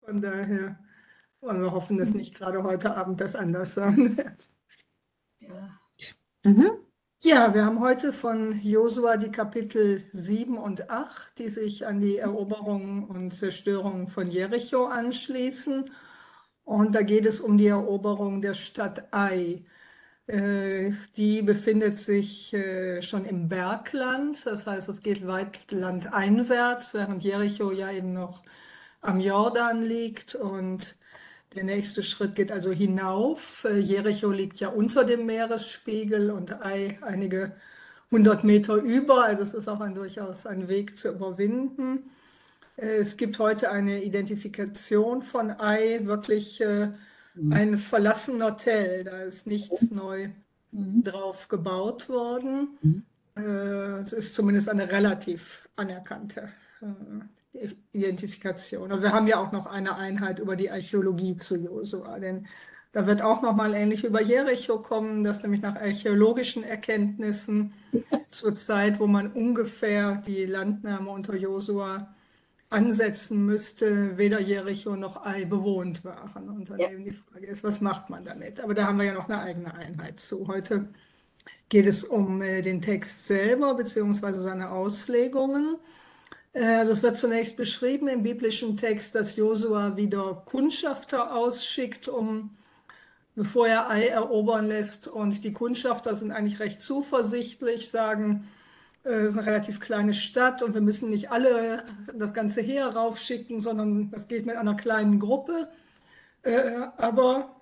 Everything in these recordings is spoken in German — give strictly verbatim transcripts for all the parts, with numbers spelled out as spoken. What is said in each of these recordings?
Von daher wollen wir hoffen, dass nicht gerade heute Abend das anders sein wird. Ja. Mhm. Ja, wir haben heute von Josua die Kapitel sieben und acht, die sich an die Eroberung und Zerstörung von Jericho anschließen. Und da geht es um die Eroberung der Stadt Ai. Äh, Die befindet sich äh, schon im Bergland, das heißt, es geht weit landeinwärts, während Jericho ja eben noch am Jordan liegt. Und der nächste Schritt geht also hinauf. Äh, Jericho liegt ja unter dem Meeresspiegel und Ai einige hundert Meter über, also es ist auch ein, durchaus ein Weg zu überwinden. Äh, Es gibt heute eine Identifikation von Ai, wirklich äh, Mhm. ein verlassener Tell, da ist nichts neu Mhm. drauf gebaut worden. Mhm. Äh, Es ist zumindest eine relativ anerkannte äh, Identifikation. Und wir haben ja auch noch eine Einheit über die Archäologie zu Josua, denn da wird auch noch mal ähnlich über Jericho kommen, dass nämlich nach archäologischen Erkenntnissen zur Zeit, wo man ungefähr die Landnahme unter Josua ansetzen müsste, weder Jericho noch Ai bewohnt waren. Und dann Ja. eben die Frage ist, was macht man damit? Aber da haben wir ja noch eine eigene Einheit zu. Heute geht es um äh, den Text selber beziehungsweise seine Auslegungen. Äh, also es wird zunächst beschrieben im biblischen Text, dass Josua wieder Kundschafter ausschickt, um bevor er Ai erobern lässt. Und die Kundschafter sind eigentlich recht zuversichtlich, sagen, äh, es ist eine relativ kleine Stadt und wir müssen nicht alle das ganze Heer raufschicken, sondern das geht mit einer kleinen Gruppe. Äh, aber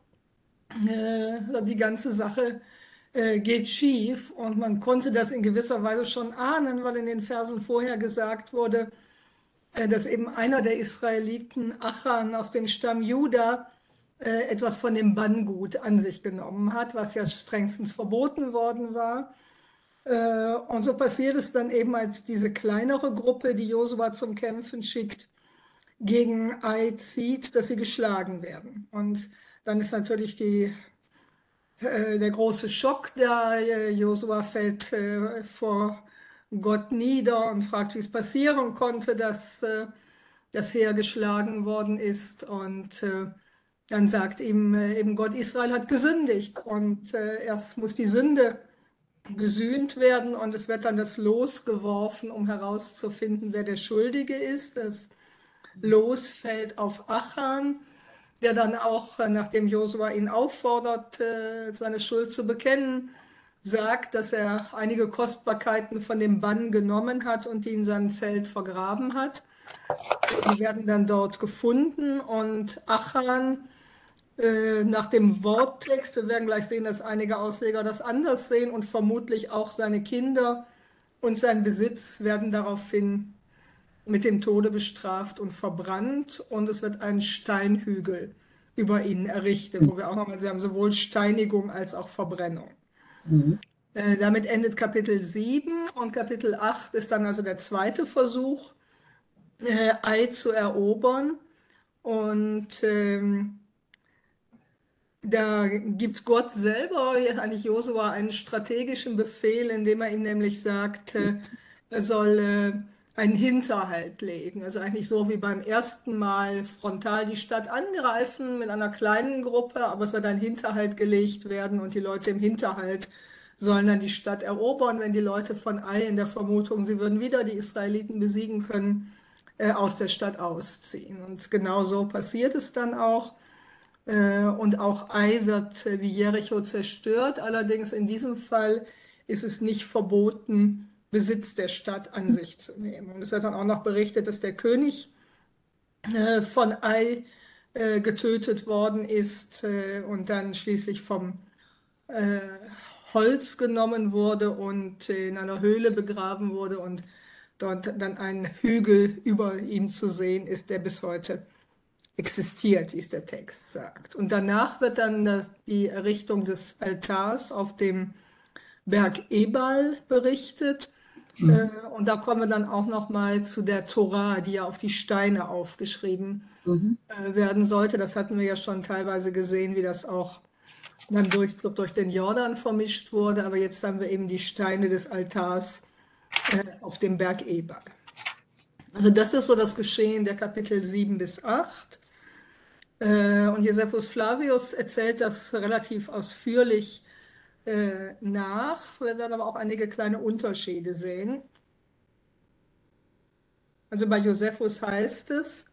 äh, die ganze Sache äh, geht schief und man konnte das in gewisser Weise schon ahnen, weil in den Versen vorher gesagt wurde, äh, dass eben einer der Israeliten, Achan aus dem Stamm Juda, äh, etwas von dem Banngut an sich genommen hat, was ja strengstens verboten worden war. Äh, Und so passiert es dann eben, als diese kleinere Gruppe, die Josua zum Kämpfen schickt, gegen Ai zieht, dass sie geschlagen werden. Und dann ist natürlich die, äh, der große Schock da. Äh, Josua fällt äh, vor Gott nieder und fragt, wie es passieren konnte, dass äh, das Heer geschlagen worden ist. Und äh, dann sagt ihm äh, eben Gott, Israel hat gesündigt. Und äh, erst muss die Sünde gesühnt werden und es wird dann das Los geworfen, um herauszufinden, wer der Schuldige ist. Das Los fällt auf Achan, der dann auch, äh, nachdem Josua ihn auffordert, äh, seine Schuld zu bekennen, sagt, dass er einige Kostbarkeiten von dem Bann genommen hat und die in seinem Zelt vergraben hat. Die werden dann dort gefunden und Achan äh, nach dem Worttext, wir werden gleich sehen, dass einige Ausleger das anders sehen und vermutlich auch seine Kinder und sein Besitz werden daraufhin mit dem Tode bestraft und verbrannt und es wird ein Steinhügel über ihnen errichtet, wo wir auch nochmal, sie haben sowohl Steinigung als auch Verbrennung. Mhm. Äh, damit endet Kapitel sieben und Kapitel acht ist dann also der zweite Versuch, äh, Ai zu erobern und ähm, da gibt Gott selber eigentlich Josua einen strategischen Befehl, indem er ihm nämlich sagt, äh, er soll äh, einen Hinterhalt legen. Also eigentlich so wie beim ersten Mal frontal die Stadt angreifen mit einer kleinen Gruppe, aber es wird ein Hinterhalt gelegt werden und die Leute im Hinterhalt sollen dann die Stadt erobern, wenn die Leute von Ai in der Vermutung, sie würden wieder die Israeliten besiegen können, äh, aus der Stadt ausziehen. Und genau so passiert es dann auch. Äh, Und auch Ai wird äh, wie Jericho zerstört. Allerdings in diesem Fall ist es nicht verboten, Besitz der Stadt an sich zu nehmen. Und es wird dann auch noch berichtet, dass der König äh, von Ai äh, getötet worden ist äh, und dann schließlich vom äh, Holz genommen wurde und in einer Höhle begraben wurde und dort dann ein Hügel über ihm zu sehen ist, der bis heute existiert, wie es der Text sagt. Und danach wird dann das, die Errichtung des Altars auf dem Berg Ebal berichtet. Äh, Mhm. Und da kommen wir dann auch noch mal zu der Tora, die ja auf die Steine aufgeschrieben Mhm. äh, werden sollte. Das hatten wir ja schon teilweise gesehen, wie das auch dann durch, durch den Jordan vermischt wurde. Aber jetzt haben wir eben die Steine des Altars äh, auf dem Berg Ebal. Also das ist so das Geschehen der Kapitel sieben bis acht. Äh, und Josephus Flavius erzählt das relativ ausführlich äh, nach. Wir werden aber auch einige kleine Unterschiede sehen. Also bei Josephus heißt es,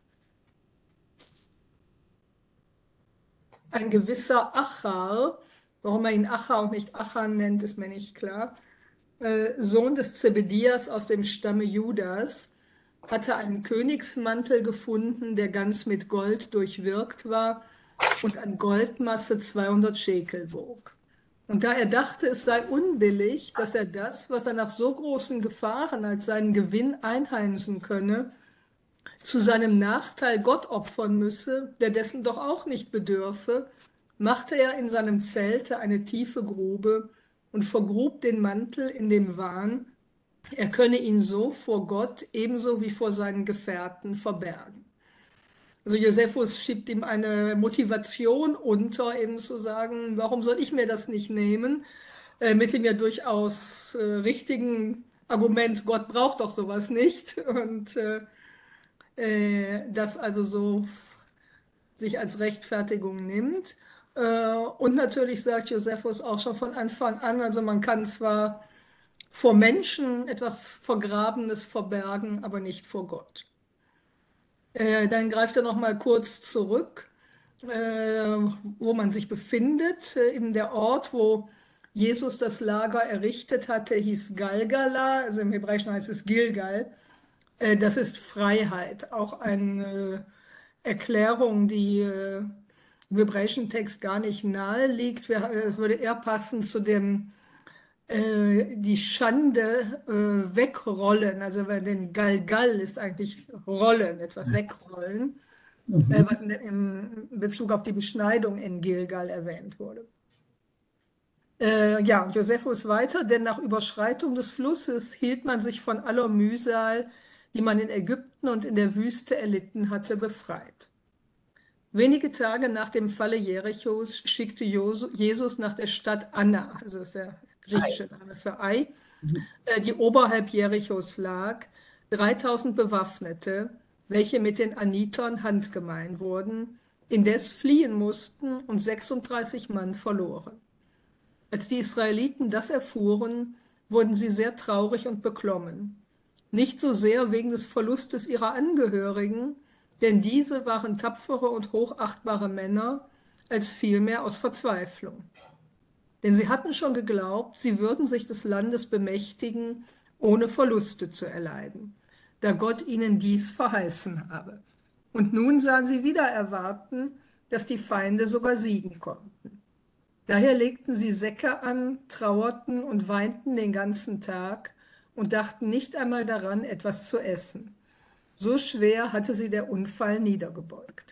ein gewisser Achar, warum er ihn Achar und nicht Achan nennt, ist mir nicht klar, äh, Sohn des Zebedias aus dem Stamme Judas, hatte einen Königsmantel gefunden, der ganz mit Gold durchwirkt war und an Goldmasse zweihundert Schekel wog. Und da er dachte, es sei unbillig, dass er das, was er nach so großen Gefahren als seinen Gewinn einheimsen könne, zu seinem Nachteil Gott opfern müsse, der dessen doch auch nicht bedürfe, machte er in seinem Zelte eine tiefe Grube und vergrub den Mantel in dem Wahn, er könne ihn so vor Gott ebenso wie vor seinen Gefährten verbergen. Also Josephus schiebt ihm eine Motivation unter, eben zu sagen, warum soll ich mir das nicht nehmen? Äh, mit dem ja durchaus äh, richtigen Argument, Gott braucht doch sowas nicht. Und äh, äh, das also so sich als Rechtfertigung nimmt. Äh, und natürlich sagt Josephus auch schon von Anfang an, also man kann zwar vor Menschen etwas Vergrabenes verbergen, aber nicht vor Gott. Äh, dann greift er noch mal kurz zurück, äh, wo man sich befindet. Äh, eben der Ort, wo Jesus das Lager errichtet hatte, hieß Galgala, also im Hebräischen heißt es Gilgal. Äh, das ist Freiheit, auch eine Erklärung, die äh, im hebräischen Text gar nicht nahe liegt. Es würde eher passen zu dem äh, die Schande äh, wegrollen. Also weil den Galgal ist eigentlich rollen, etwas wegrollen, äh, Mhm. was in, in Bezug auf die Beschneidung in Gilgal erwähnt wurde. Äh, ja, und Josephus weiter, denn nach Überschreitung des Flusses hielt man sich von aller Mühsal, die man in Ägypten und in der Wüste erlitten hatte, befreit. Wenige Tage nach dem Falle Jerichos schickte Jesus nach der Stadt Anna, also das ist der Ei. griechische Name für Ai, Mhm. äh, die oberhalb Jerichos lag, dreitausend Bewaffnete, welche mit den Anitern handgemein wurden, indes fliehen mussten und sechsunddreißig Mann verloren. Als die Israeliten das erfuhren, wurden sie sehr traurig und beklommen. Nicht so sehr wegen des Verlustes ihrer Angehörigen, denn diese waren tapfere und hochachtbare Männer, als vielmehr aus Verzweiflung. Denn sie hatten schon geglaubt, sie würden sich des Landes bemächtigen, ohne Verluste zu erleiden, da Gott ihnen dies verheißen habe. Und nun sahen sie wieder erwarten, dass die Feinde sogar siegen konnten. Daher legten sie Säcke an, trauerten und weinten den ganzen Tag und dachten nicht einmal daran, etwas zu essen. So schwer hatte sie der Unfall niedergebeugt.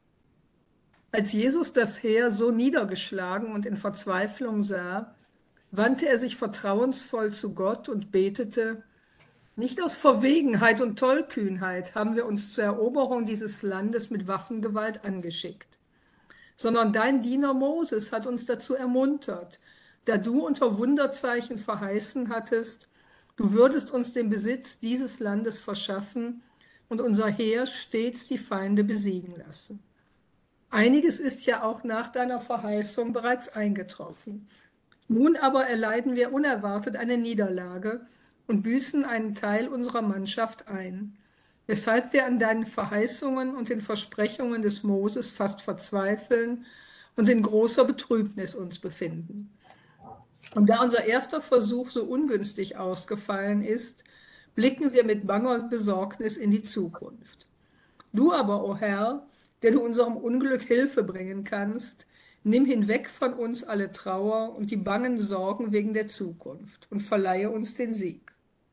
Als Jesus das Heer so niedergeschlagen und in Verzweiflung sah, wandte er sich vertrauensvoll zu Gott und betete, nicht aus Verwegenheit und Tollkühnheit haben wir uns zur Eroberung dieses Landes mit Waffengewalt angeschickt, sondern dein Diener Moses hat uns dazu ermuntert, da du unter Wunderzeichen verheißen hattest, du würdest uns den Besitz dieses Landes verschaffen und unser Heer stets die Feinde besiegen lassen. Einiges ist ja auch nach deiner Verheißung bereits eingetroffen. Nun aber erleiden wir unerwartet eine Niederlage und büßen einen Teil unserer Mannschaft ein, weshalb wir an deinen Verheißungen und den Versprechungen des Moses fast verzweifeln und in großer Betrübnis uns befinden. Und da unser erster Versuch so ungünstig ausgefallen ist, blicken wir mit banger Besorgnis in die Zukunft. Du aber, o Herr, der du unserem Unglück Hilfe bringen kannst, nimm hinweg von uns alle Trauer und die bangen Sorgen wegen der Zukunft und verleihe uns den Sieg.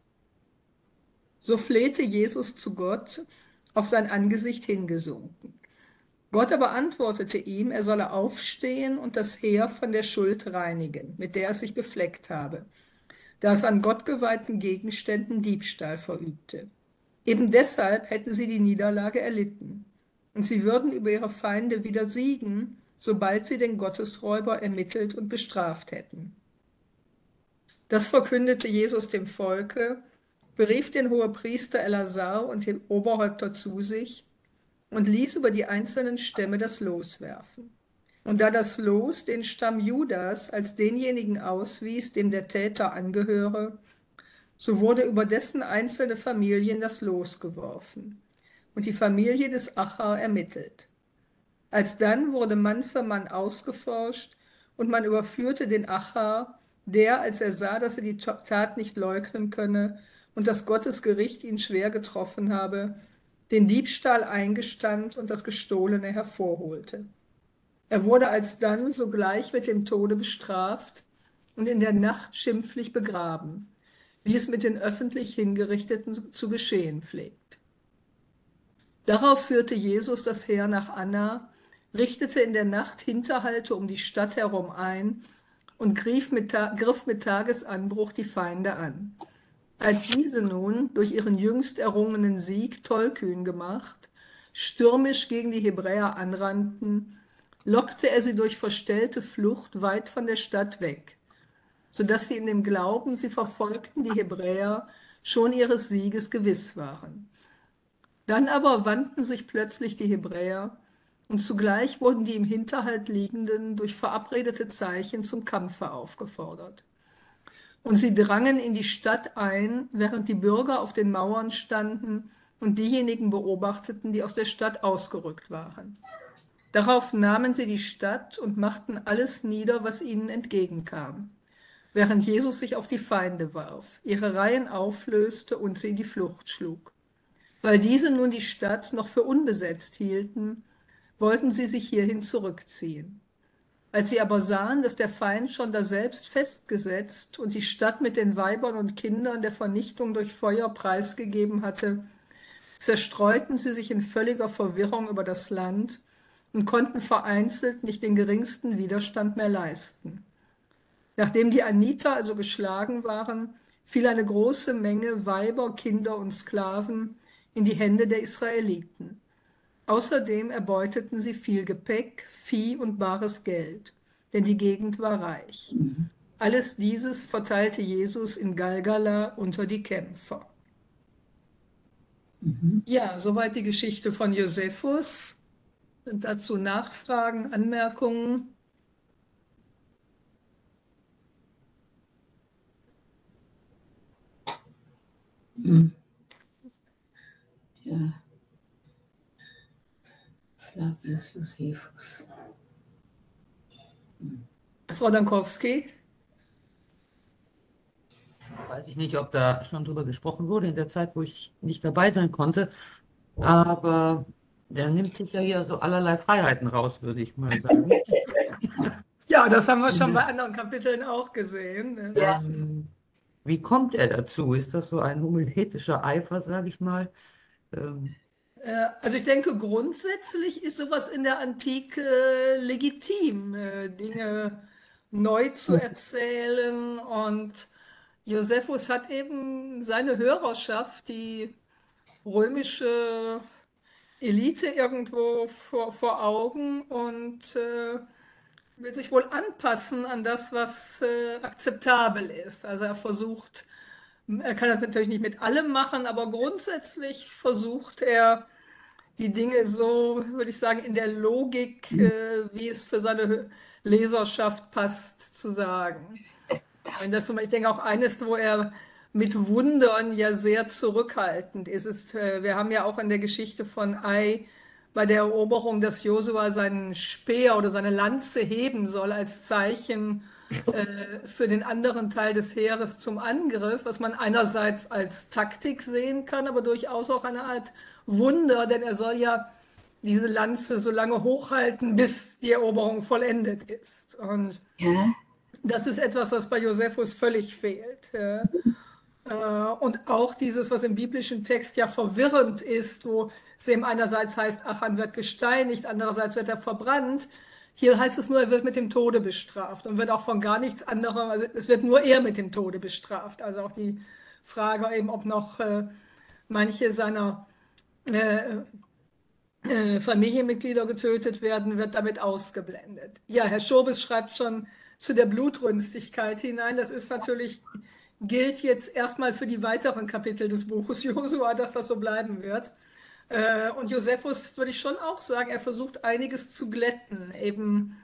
So flehte Jesus zu Gott, auf sein Angesicht hingesunken. Gott aber antwortete ihm, er solle aufstehen und das Heer von der Schuld reinigen, mit der es sich befleckt habe, da es an Gott geweihten Gegenständen Diebstahl verübte. Eben deshalb hätten sie die Niederlage erlitten. Und sie würden über ihre Feinde wieder siegen, sobald sie den Gottesräuber ermittelt und bestraft hätten. Das verkündete Jesus dem Volke, berief den Hohepriester Elasar und den Oberhäupter zu sich und ließ über die einzelnen Stämme das Los werfen. Und da das Los den Stamm Judas als denjenigen auswies, dem der Täter angehöre, so wurde über dessen einzelne Familien das Los geworfen und die Familie des Acher ermittelt. Alsdann wurde Mann für Mann ausgeforscht und man überführte den Acher, der, als er sah, dass er die Tat nicht leugnen könne und dass Gottes Gericht ihn schwer getroffen habe, den Diebstahl eingestand und das Gestohlene hervorholte. Er wurde alsdann sogleich mit dem Tode bestraft und in der Nacht schimpflich begraben, wie es mit den öffentlich Hingerichteten zu geschehen pflegt. Darauf führte Jesus das Heer nach Anna, richtete in der Nacht Hinterhalte um die Stadt herum ein und griff mit, griff mit Tagesanbruch die Feinde an. Als diese nun, durch ihren jüngst errungenen Sieg tollkühn gemacht, stürmisch gegen die Hebräer anrannten, lockte er sie durch verstellte Flucht weit von der Stadt weg, sodass sie in dem Glauben, sie verfolgten die Hebräer, schon ihres Sieges gewiss waren. Dann aber wandten sich plötzlich die Hebräer, und zugleich wurden die im Hinterhalt liegenden durch verabredete Zeichen zum Kampfe aufgefordert. Und sie drangen in die Stadt ein, während die Bürger auf den Mauern standen und diejenigen beobachteten, die aus der Stadt ausgerückt waren. Darauf nahmen sie die Stadt und machten alles nieder, was ihnen entgegenkam, während Jesus sich auf die Feinde warf, ihre Reihen auflöste und sie in die Flucht schlug. Weil diese nun die Stadt noch für unbesetzt hielten, wollten sie sich hierhin zurückziehen. Als sie aber sahen, dass der Feind schon daselbst festgesetzt und die Stadt mit den Weibern und Kindern der Vernichtung durch Feuer preisgegeben hatte, zerstreuten sie sich in völliger Verwirrung über das Land und konnten vereinzelt nicht den geringsten Widerstand mehr leisten. Nachdem die Aniter also geschlagen waren, fiel eine große Menge Weiber, Kinder und Sklaven in die Hände der Israeliten. Außerdem erbeuteten sie viel Gepäck, Vieh und bares Geld, denn die Gegend war reich. Alles dieses verteilte Jesus in Galgala unter die Kämpfer. Mhm. Ja, soweit die Geschichte von Josephus. Sind dazu Nachfragen, Anmerkungen? Mhm. Ja. Flavius Josephus. Frau Dankowski? Weiß ich nicht, ob da schon drüber gesprochen wurde in der Zeit, wo ich nicht dabei sein konnte. Aber der nimmt sich ja hier so allerlei Freiheiten raus, würde ich mal sagen. Ja, das haben wir schon bei anderen Kapiteln auch gesehen. Ähm, wie kommt er dazu? Ist das so ein homiletischer Eifer, sage ich mal? Ähm, Äh, Also ich denke, grundsätzlich ist sowas in der Antike äh, legitim, äh, Dinge neu zu erzählen. Und Josephus hat eben seine Hörerschaft, die römische Elite irgendwo vor, vor Augen und äh, will sich wohl anpassen an das, was äh, akzeptabel ist. Also er versucht, er kann das natürlich nicht mit allem machen, aber grundsätzlich versucht er, die Dinge so, würde ich sagen, in der Logik, äh, wie es für seine Leserschaft passt, zu sagen. Und das, zum Beispiel, ich denke auch eines, wo er mit Wundern ja sehr zurückhaltend ist. ist äh, wir haben ja auch in der Geschichte von Ai bei der Eroberung, dass Josua seinen Speer oder seine Lanze heben soll als Zeichen äh, für den anderen Teil des Heeres zum Angriff, was man einerseits als Taktik sehen kann, aber durchaus auch eine Art Wunder, denn er soll ja diese Lanze so lange hochhalten, bis die Eroberung vollendet ist. Und Ja. das ist etwas, was bei Josephus völlig fehlt. Ja. Äh, Und auch dieses, was im biblischen Text ja verwirrend ist, wo es eben einerseits heißt, Achan wird gesteinigt, andererseits wird er verbrannt. Hier heißt es nur, er wird mit dem Tode bestraft und wird auch von gar nichts anderem, also es wird nur er mit dem Tode bestraft. Also auch die Frage eben, ob noch äh, manche seiner äh, äh, Familienmitglieder getötet werden, wird damit ausgeblendet. Ja, Herr Schobes schreibt schon zu der Blutrünstigkeit hinein. Das ist natürlich, gilt jetzt erstmal für die weiteren Kapitel des Buches Josua, dass das so bleiben wird. Äh, und Josephus würde ich schon auch sagen, er versucht einiges zu glätten, eben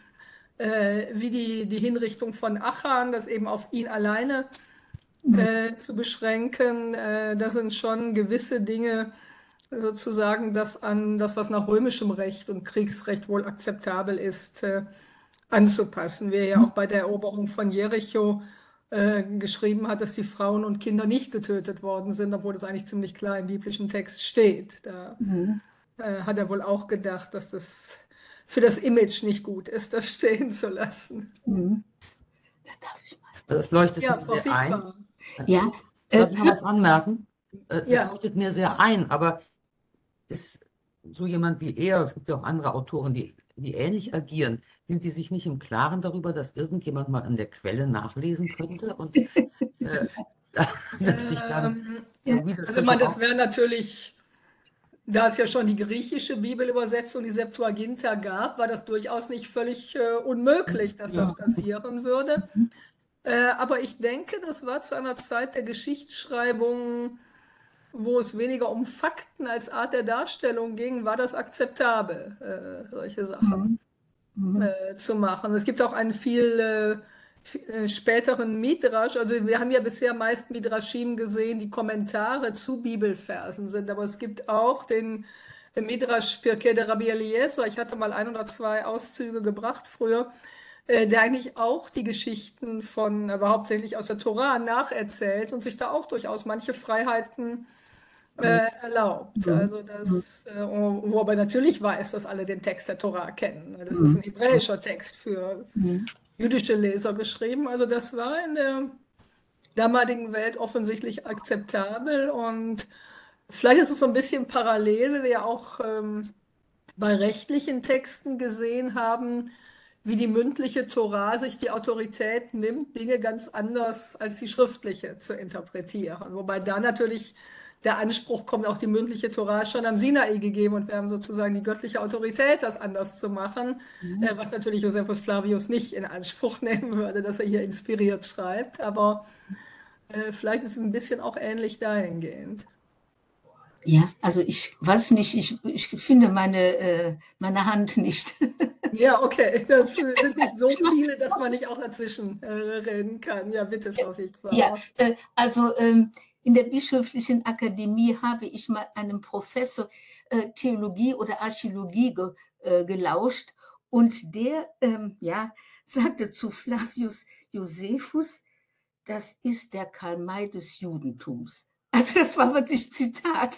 äh, wie die, die Hinrichtung von Achan, das eben auf ihn alleine Mhm. äh, zu beschränken. Äh, das sind schon gewisse Dinge, sozusagen, das an das, was nach römischem Recht und Kriegsrecht wohl akzeptabel ist, äh, anzupassen. Wer ja auch bei der Eroberung von Jericho äh, geschrieben hat, dass die Frauen und Kinder nicht getötet worden sind, obwohl das eigentlich ziemlich klar im biblischen Text steht. Da Mhm. äh, hat er wohl auch gedacht, dass das für das Image nicht gut ist, das stehen zu lassen. Mhm. Da darf ich mal. Das leuchtet Ja, mir Frau sehr ein. Fichtbar. Äh, Ja, kurz, äh, darf ich noch was anmerken? Äh, Das Ja, leuchtet mir sehr ein, aber ist so jemand wie er, es gibt ja auch andere Autoren, die, die ähnlich agieren, sind die sich nicht im Klaren darüber, dass irgendjemand mal an der Quelle nachlesen könnte und äh, dass sich dann ähm, ja, irgendwie das also ja ich meine, schon das auch. wäre natürlich, da es ja schon die griechische Bibelübersetzung, die Septuaginta gab, war das durchaus nicht völlig äh, unmöglich, dass das Ja. passieren würde. Äh, aber ich denke, das war zu einer Zeit der Geschichtsschreibung, wo es weniger um Fakten als Art der Darstellung ging, war das akzeptabel, äh, solche Sachen mhm. Mhm. äh, zu machen. Es gibt auch einen viel, äh, viel äh, späteren Midrash, also wir haben ja bisher meist Midrashim gesehen, die Kommentare zu Bibelversen sind, aber es gibt auch den Midrash Pirkei de Rabbi Eliezer. Ich hatte mal ein oder zwei Auszüge gebracht früher, äh, der eigentlich auch die Geschichten von, aber hauptsächlich aus der Tora nacherzählt und sich da auch durchaus manche Freiheiten äh, erlaubt. Mhm. Also das, äh, wobei natürlich weiß, dass alle den Text der Tora kennen. Das ist ein Mhm. hebräischer Text für Mhm. jüdische Leser geschrieben. Also das war in der damaligen Welt offensichtlich akzeptabel und vielleicht ist es so ein bisschen parallel, wie wir ja auch ähm, bei rechtlichen Texten gesehen haben, wie die mündliche Tora sich die Autorität nimmt, Dinge ganz anders als die schriftliche zu interpretieren. Wobei da natürlich der Anspruch kommt, auch die mündliche Tora ist schon am Sinai gegeben und wir haben sozusagen die göttliche Autorität, das anders zu machen, Mhm. äh, was natürlich Josephus Flavius nicht in Anspruch nehmen würde, dass er hier inspiriert schreibt. Aber äh, vielleicht ist es ein bisschen auch ähnlich dahingehend. Ja, also ich weiß nicht, ich, ich finde meine, äh, meine Hand nicht. Ja, okay. Das sind nicht so viele, dass man nicht auch dazwischen äh, reden kann. Ja, bitte, Frau Ja, Fichtbauer. äh, also ähm, in der Bischöflichen Akademie habe ich mal einem Professor äh, Theologie oder Archäologie ge, äh, gelauscht und der ähm, ja, sagte zu Flavius Josephus, das ist der Karl May des Judentums. Also das war wirklich Zitat.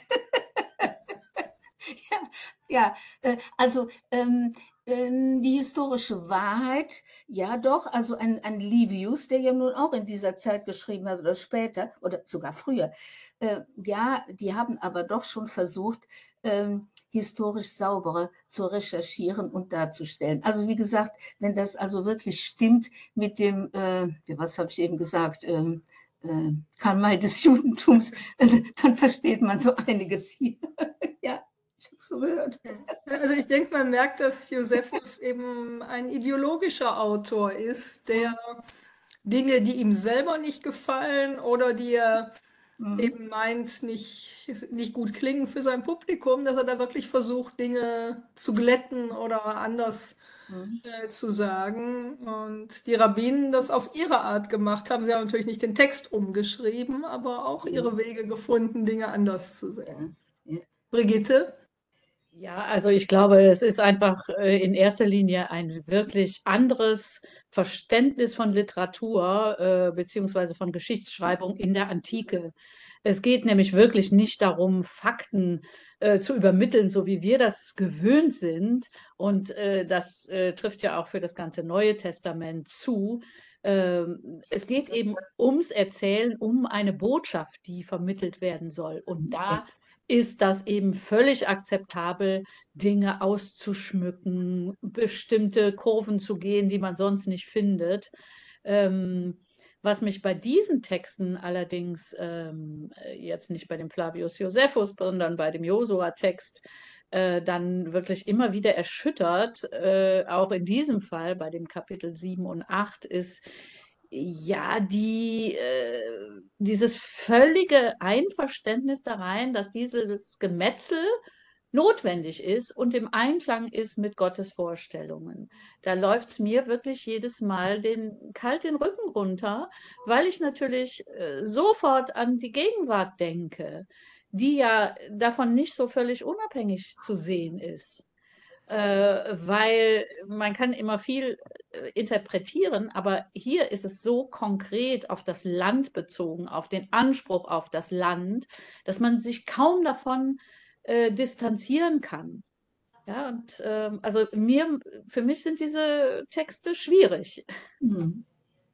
Ja, ja, äh, also ähm, ähm, die historische Wahrheit, ja doch, also ein, ein Livius, der ja nun auch in dieser Zeit geschrieben hat oder später oder sogar früher, äh, ja, die haben aber doch schon versucht, ähm, historisch sauberer zu recherchieren und darzustellen. Also wie gesagt, wenn das also wirklich stimmt mit dem, äh, ja, was habe ich eben gesagt, ähm, äh, Karl May des Judentums, äh, dann versteht man so einiges hier. Ja. Ich habe so gehört. Also ich denke, man merkt, dass Josephus eben ein ideologischer Autor ist, der Dinge, die ihm selber nicht gefallen oder die er Mhm. eben meint, nicht, nicht gut klingen für sein Publikum, dass er da wirklich versucht, Dinge zu glätten oder anders Mhm. äh, zu sagen. Und die Rabbinen das auf ihre Art gemacht haben. Sie haben natürlich nicht den Text umgeschrieben, aber auch ihre Wege gefunden, Dinge anders zu Ja, sehen. ja. Brigitte? Ja, also ich glaube, es ist einfach äh, in erster Linie ein wirklich anderes Verständnis von Literatur äh, beziehungsweise von Geschichtsschreibung in der Antike. Es geht nämlich wirklich nicht darum, Fakten äh, zu übermitteln, so wie wir das gewöhnt sind. Und äh, das äh, trifft ja auch für das ganze Neue Testament zu. Ähm, es geht eben ums Erzählen, um eine Botschaft, die vermittelt werden soll. Und Ja. da ist das eben völlig akzeptabel, Dinge auszuschmücken, bestimmte Kurven zu gehen, die man sonst nicht findet. Ähm, was mich bei diesen Texten allerdings ähm, jetzt nicht bei dem Flavius Josephus, sondern bei dem Josua-Text äh, dann wirklich immer wieder erschüttert, äh, auch in diesem Fall bei dem Kapitel sieben und acht, ist, ja, die, äh, dieses völlige Einverständnis da rein, dass dieses Gemetzel notwendig ist und im Einklang ist mit Gottes Vorstellungen. Da läuft es mir wirklich jedes Mal den, kalt den Rücken runter, weil ich natürlich äh, sofort an die Gegenwart denke, die ja davon nicht so völlig unabhängig zu sehen ist. Äh, weil man kann immer viel äh, interpretieren, aber hier ist es so konkret auf das Land bezogen, auf den Anspruch auf das Land, dass man sich kaum davon äh, distanzieren kann. Ja, und ähm, also mir, für mich sind diese Texte schwierig. Hm.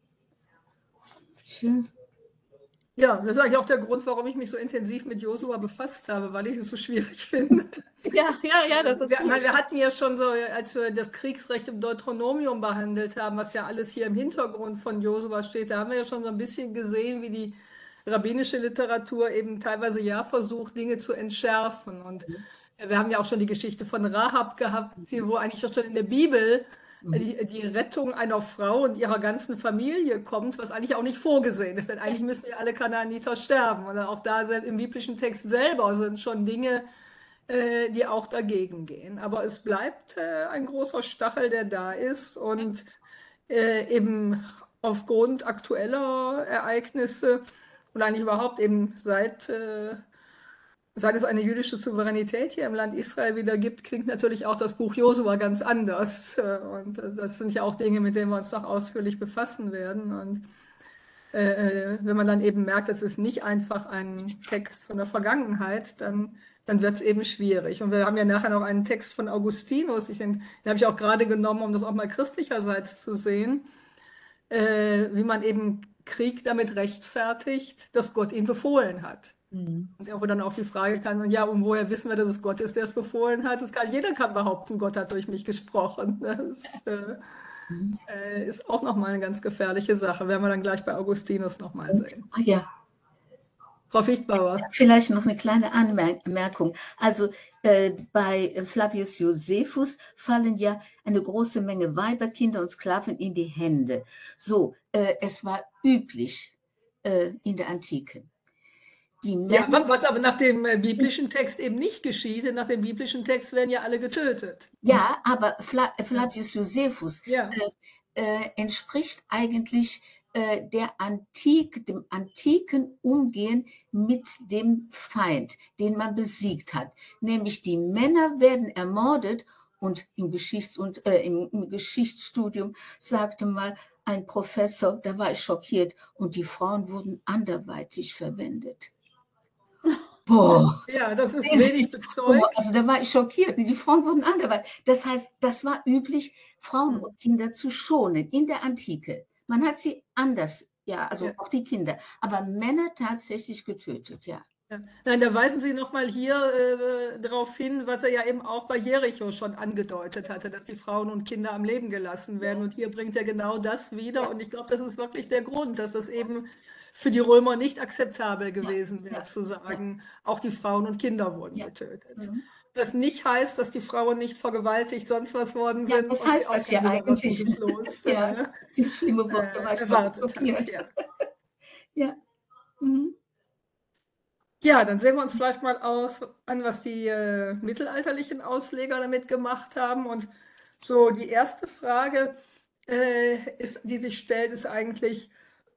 Schön. Ja, das ist eigentlich auch der Grund, warum ich mich so intensiv mit Josua befasst habe, weil ich es so schwierig finde. Ja, ja, ja, das ist Wir, gut. wir hatten ja schon so, als wir das Kriegsrecht im Deuteronomium behandelt haben, was ja alles hier im Hintergrund von Josua steht, da haben wir ja schon so ein bisschen gesehen, wie die rabbinische Literatur eben teilweise ja versucht, Dinge zu entschärfen. Und wir haben ja auch schon die Geschichte von Rahab gehabt, wo eigentlich schon in der Bibel die, die Rettung einer Frau und ihrer ganzen Familie kommt, was eigentlich auch nicht vorgesehen ist, denn eigentlich müssen ja alle Kanaaniter sterben. Und auch da im biblischen Text selber sind schon Dinge, äh, die auch dagegen gehen. Aber es bleibt äh, ein großer Stachel, der da ist und äh, eben aufgrund aktueller Ereignisse und eigentlich überhaupt eben seit äh, seit es eine jüdische Souveränität hier im Land Israel wieder gibt, klingt natürlich auch das Buch Josua ganz anders. Und das sind ja auch Dinge, mit denen wir uns noch ausführlich befassen werden. Und äh, wenn man dann eben merkt, es ist nicht einfach ein Text von der Vergangenheit, dann, dann wird es eben schwierig. Und wir haben ja nachher noch einen Text von Augustinus, ich, den, den habe ich auch gerade genommen, um das auch mal christlicherseits zu sehen, äh, wie man eben Krieg damit rechtfertigt, dass Gott ihn befohlen hat. Mhm. Und wo dann auch die Frage kann, ja, und woher wissen wir, dass es Gott ist, der es befohlen hat? Das kann, jeder kann behaupten, Gott hat durch mich gesprochen. Das äh, ist auch nochmal eine ganz gefährliche Sache. Werden wir dann gleich bei Augustinus nochmal sehen. Ah ja, Frau Fichtbauer. vielleicht noch eine kleine Anmerkung. Also äh, bei Flavius Josephus fallen ja eine große Menge Weiber, Kinder und Sklaven in die Hände. So, äh, es war üblich äh, in der Antike. Die Ja, Männer, was aber nach dem äh, biblischen Text eben nicht geschieht, denn nach dem biblischen Text werden ja alle getötet. ja, aber Fla Flavius Josephus Ja. äh, äh, entspricht eigentlich äh, der Antik, dem antiken Umgehen mit dem Feind, den man besiegt hat. Nämlich die Männer werden ermordet und im, Geschichts und, äh, im, im Geschichtsstudium sagte mal ein Professor, da war ich schockiert, und die Frauen wurden anderweitig verwendet. Boah. Ja, das ist wenig bezeugt. Also da war ich schockiert. Die Frauen wurden anderweitig. Das heißt, das war üblich, Frauen und Kinder zu schonen in der Antike. Man hat sie anders, ja, also Ja. auch die Kinder, aber Männer tatsächlich getötet, ja. Ja. Nein, da weisen Sie nochmal hier äh, darauf hin, was er ja eben auch bei Jericho schon angedeutet hatte, dass die Frauen und Kinder am Leben gelassen werden. Und hier bringt er genau das wieder. Und ich glaube, das ist wirklich der Grund, dass das eben für die Römer nicht akzeptabel gewesen wäre, ja, zu sagen, auch die Frauen und Kinder wurden Ja. getötet. Mhm. Was nicht heißt, dass die Frauen nicht vergewaltigt, sonst was worden Ja, sind das und sie heißt auch das kein ja besonders eigentlich. gutes Los äh, Ja, dieses schlimme Wort, da war äh, ich erwartet schockiert. hat. Ja. Ja. Mhm. Ja, dann sehen wir uns vielleicht mal aus, an, was die äh, mittelalterlichen Ausleger damit gemacht haben. Und so die erste Frage, äh, ist, die sich stellt, ist eigentlich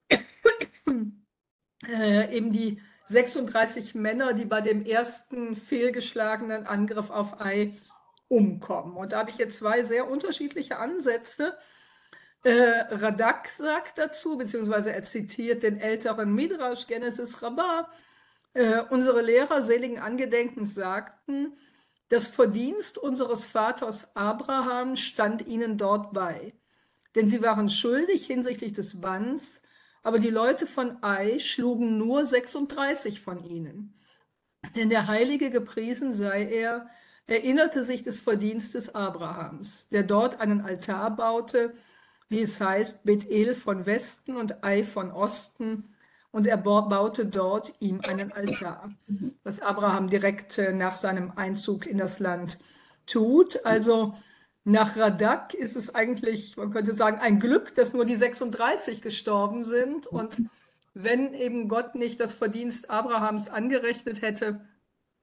äh, eben die sechsunddreißig Männer, die bei dem ersten fehlgeschlagenen Angriff auf Ai umkommen. Und da habe ich jetzt zwei sehr unterschiedliche Ansätze. Äh, Radak sagt dazu, beziehungsweise er zitiert den älteren Midrash, Genesis Rabbah. Äh, unsere Lehrer seligen Angedenkens sagten, das Verdienst unseres Vaters Abraham stand ihnen dort bei. Denn sie waren schuldig hinsichtlich des Banns, aber die Leute von Ai schlugen nur sechsunddreißig von ihnen. Denn der Heilige, gepriesen sei er, erinnerte sich des Verdienstes Abrahams, der dort einen Altar baute, wie es heißt, Bethel von Westen und Ai von Osten, und er baute dort ihm einen Altar, was Abraham direkt nach seinem Einzug in das Land tut. Also nach Radak ist es eigentlich, man könnte sagen, ein Glück, dass nur die sechsunddreißig gestorben sind. Und wenn eben Gott nicht das Verdienst Abrahams angerechnet hätte,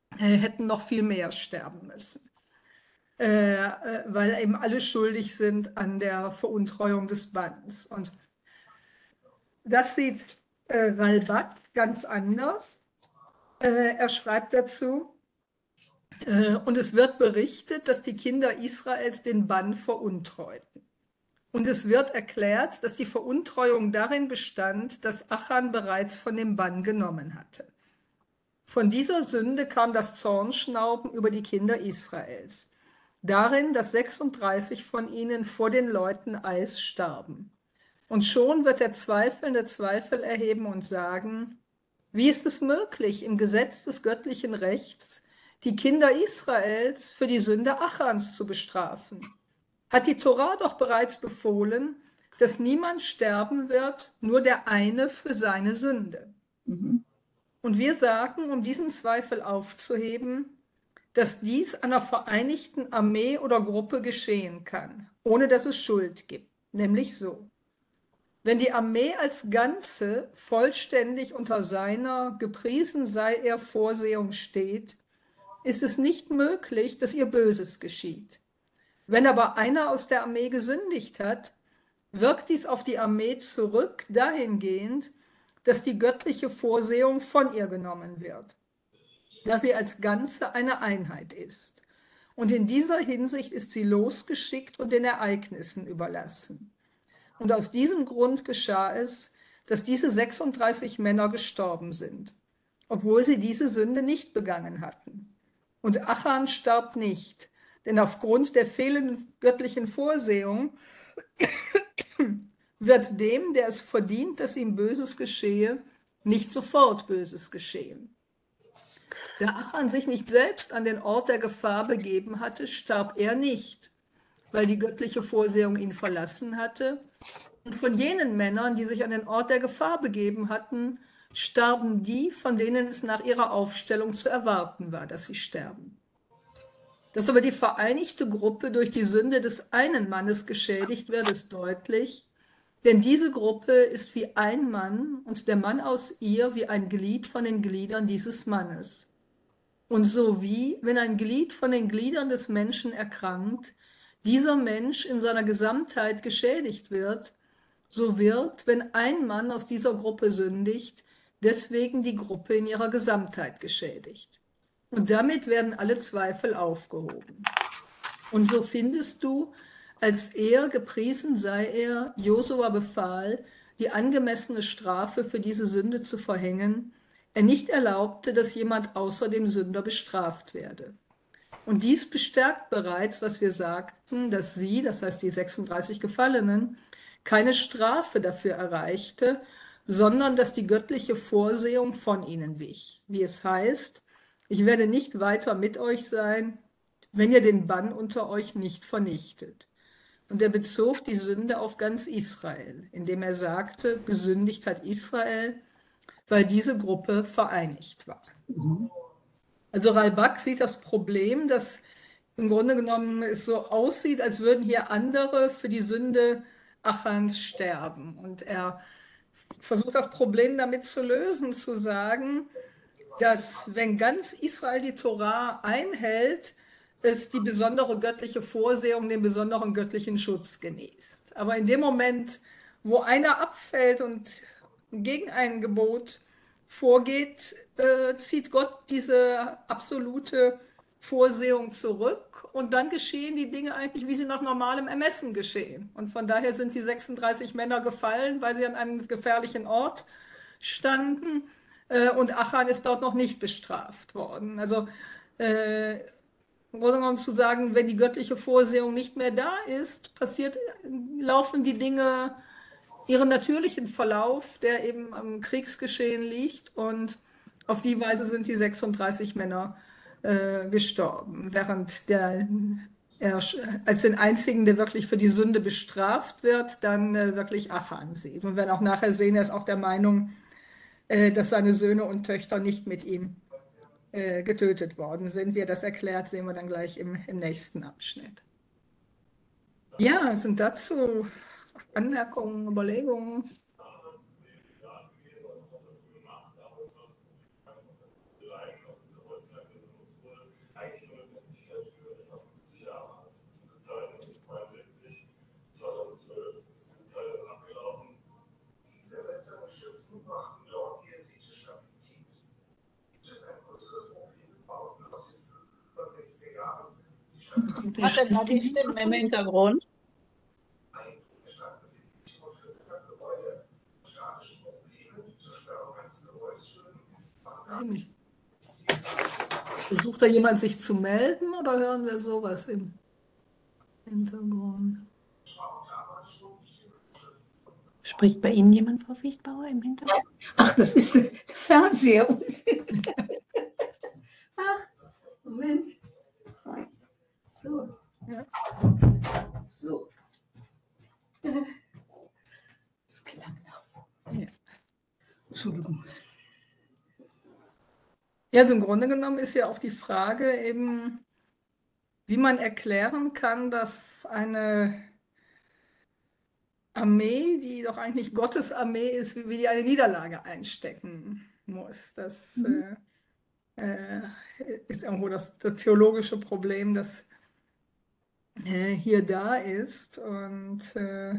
äh, hätten noch viel mehr sterben müssen, äh, äh, weil eben alle schuldig sind an der Veruntreuung des Banns. Und das sieht äh, Ralbag ganz anders. Äh, er schreibt dazu, äh, und es wird berichtet, dass die Kinder Israels den Bann veruntreuten. Und es wird erklärt, dass die Veruntreuung darin bestand, dass Achan bereits von dem Bann genommen hatte. Von dieser Sünde kam das Zornschnauben über die Kinder Israels, darin, dass sechsunddreißig von ihnen vor den Leuten Eis starben. Und schon wird der Zweifelnde Zweifel erheben und sagen, wie ist es möglich, im Gesetz des göttlichen Rechts die Kinder Israels für die Sünde Achans zu bestrafen? Hat die Tora doch bereits befohlen, dass niemand sterben wird, nur der eine für seine Sünde. Mhm. Und wir sagen, um diesen Zweifel aufzuheben, dass dies einer vereinigten Armee oder Gruppe geschehen kann, ohne dass es Schuld gibt, nämlich so. Wenn die Armee als Ganze vollständig unter seiner, gepriesen sei er, Vorsehung steht, ist es nicht möglich, dass ihr Böses geschieht. Wenn aber einer aus der Armee gesündigt hat, wirkt dies auf die Armee zurück dahingehend, dass die göttliche Vorsehung von ihr genommen wird, da sie als Ganze eine Einheit ist. Und in dieser Hinsicht ist sie losgeschickt und den Ereignissen überlassen. Und aus diesem Grund geschah es, dass diese sechsunddreißig Männer gestorben sind, obwohl sie diese Sünde nicht begangen hatten. Und Achan starb nicht, denn aufgrund der fehlenden göttlichen Vorsehung wird dem, der es verdient, dass ihm Böses geschehe, nicht sofort Böses geschehen. Da Achan sich nicht selbst an den Ort der Gefahr begeben hatte, starb er nicht, weil die göttliche Vorsehung ihn verlassen hatte. Und von jenen Männern, die sich an den Ort der Gefahr begeben hatten, starben die, von denen es nach ihrer Aufstellung zu erwarten war, dass sie sterben. Dass aber die vereinigte Gruppe durch die Sünde des einen Mannes geschädigt wird, ist deutlich, denn diese Gruppe ist wie ein Mann und der Mann aus ihr wie ein Glied von den Gliedern dieses Mannes. Und so wie, wenn ein Glied von den Gliedern des Menschen erkrankt, dieser Mensch in seiner Gesamtheit geschädigt wird, so wird, wenn ein Mann aus dieser Gruppe sündigt, deswegen die Gruppe in ihrer Gesamtheit geschädigt. Und damit werden alle Zweifel aufgehoben. Und so findest du, als er, gepriesen sei er, Josua befahl, die angemessene Strafe für diese Sünde zu verhängen, er nicht erlaubte, dass jemand außer dem Sünder bestraft werde. Und dies bestärkt bereits, was wir sagten, dass sie, das heißt die sechsunddreißig Gefallenen, keine Strafe dafür erreichte, sondern dass die göttliche Vorsehung von ihnen wich. Wie es heißt, ich werde nicht weiter mit euch sein, wenn ihr den Bann unter euch nicht vernichtet. Und er bezog die Sünde auf ganz Israel, indem er sagte, gesündigt hat Israel, weil diese Gruppe vereinigt war. Also Ralbag sieht das Problem, dass im Grunde genommen es so aussieht, als würden hier andere für die Sünde Achans sterben. Und er versucht das Problem damit zu lösen, zu sagen, dass wenn ganz Israel die Tora einhält, es die besondere göttliche Vorsehung, den besonderen göttlichen Schutz genießt. Aber in dem Moment, wo einer abfällt und gegen ein Gebot vorgeht, äh, zieht Gott diese absolute Vorsehung zurück und dann geschehen die Dinge eigentlich, wie sie nach normalem Ermessen geschehen. Und von daher sind die sechsunddreißig Männer gefallen, weil sie an einem gefährlichen Ort standen äh, und Achan ist dort noch nicht bestraft worden. Also äh, im Grunde genommen zu sagen, wenn die göttliche Vorsehung nicht mehr da ist, passiert, laufen die Dinge ihren natürlichen Verlauf, der eben am Kriegsgeschehen liegt, und auf die Weise sind die sechsunddreißig Männer äh, gestorben, während der, er als den einzigen, der wirklich für die Sünde bestraft wird, dann äh, wirklich Achan sieht. Und wir werden auch nachher sehen, er ist auch der Meinung, äh, dass seine Söhne und Töchter nicht mit ihm äh, getötet worden sind. Wie er das erklärt, sehen wir dann gleich im, im nächsten Abschnitt. Ja, sind dazu Anmerkungen, Überlegungen? Der Was sind da spricht die im Stimmen im Hintergrund. Hintergrund? Nämlich, versucht da jemand sich zu melden oder hören wir sowas im Hintergrund? Spricht bei Ihnen jemand, Frau Fichtbauer, im Hintergrund? Ach, das ist der Fernseher. Ach, Moment. So. Ja. So. Das klang nach. Ja. Entschuldigung. Ja, also im Grunde genommen ist ja auch die Frage eben, wie man erklären kann, dass eine Armee, die doch eigentlich Gottes Armee ist, wie, wie die eine Niederlage einstecken muss. Das Mhm. äh, äh, ist irgendwo das, das theologische Problem, das äh, hier da ist. Und äh,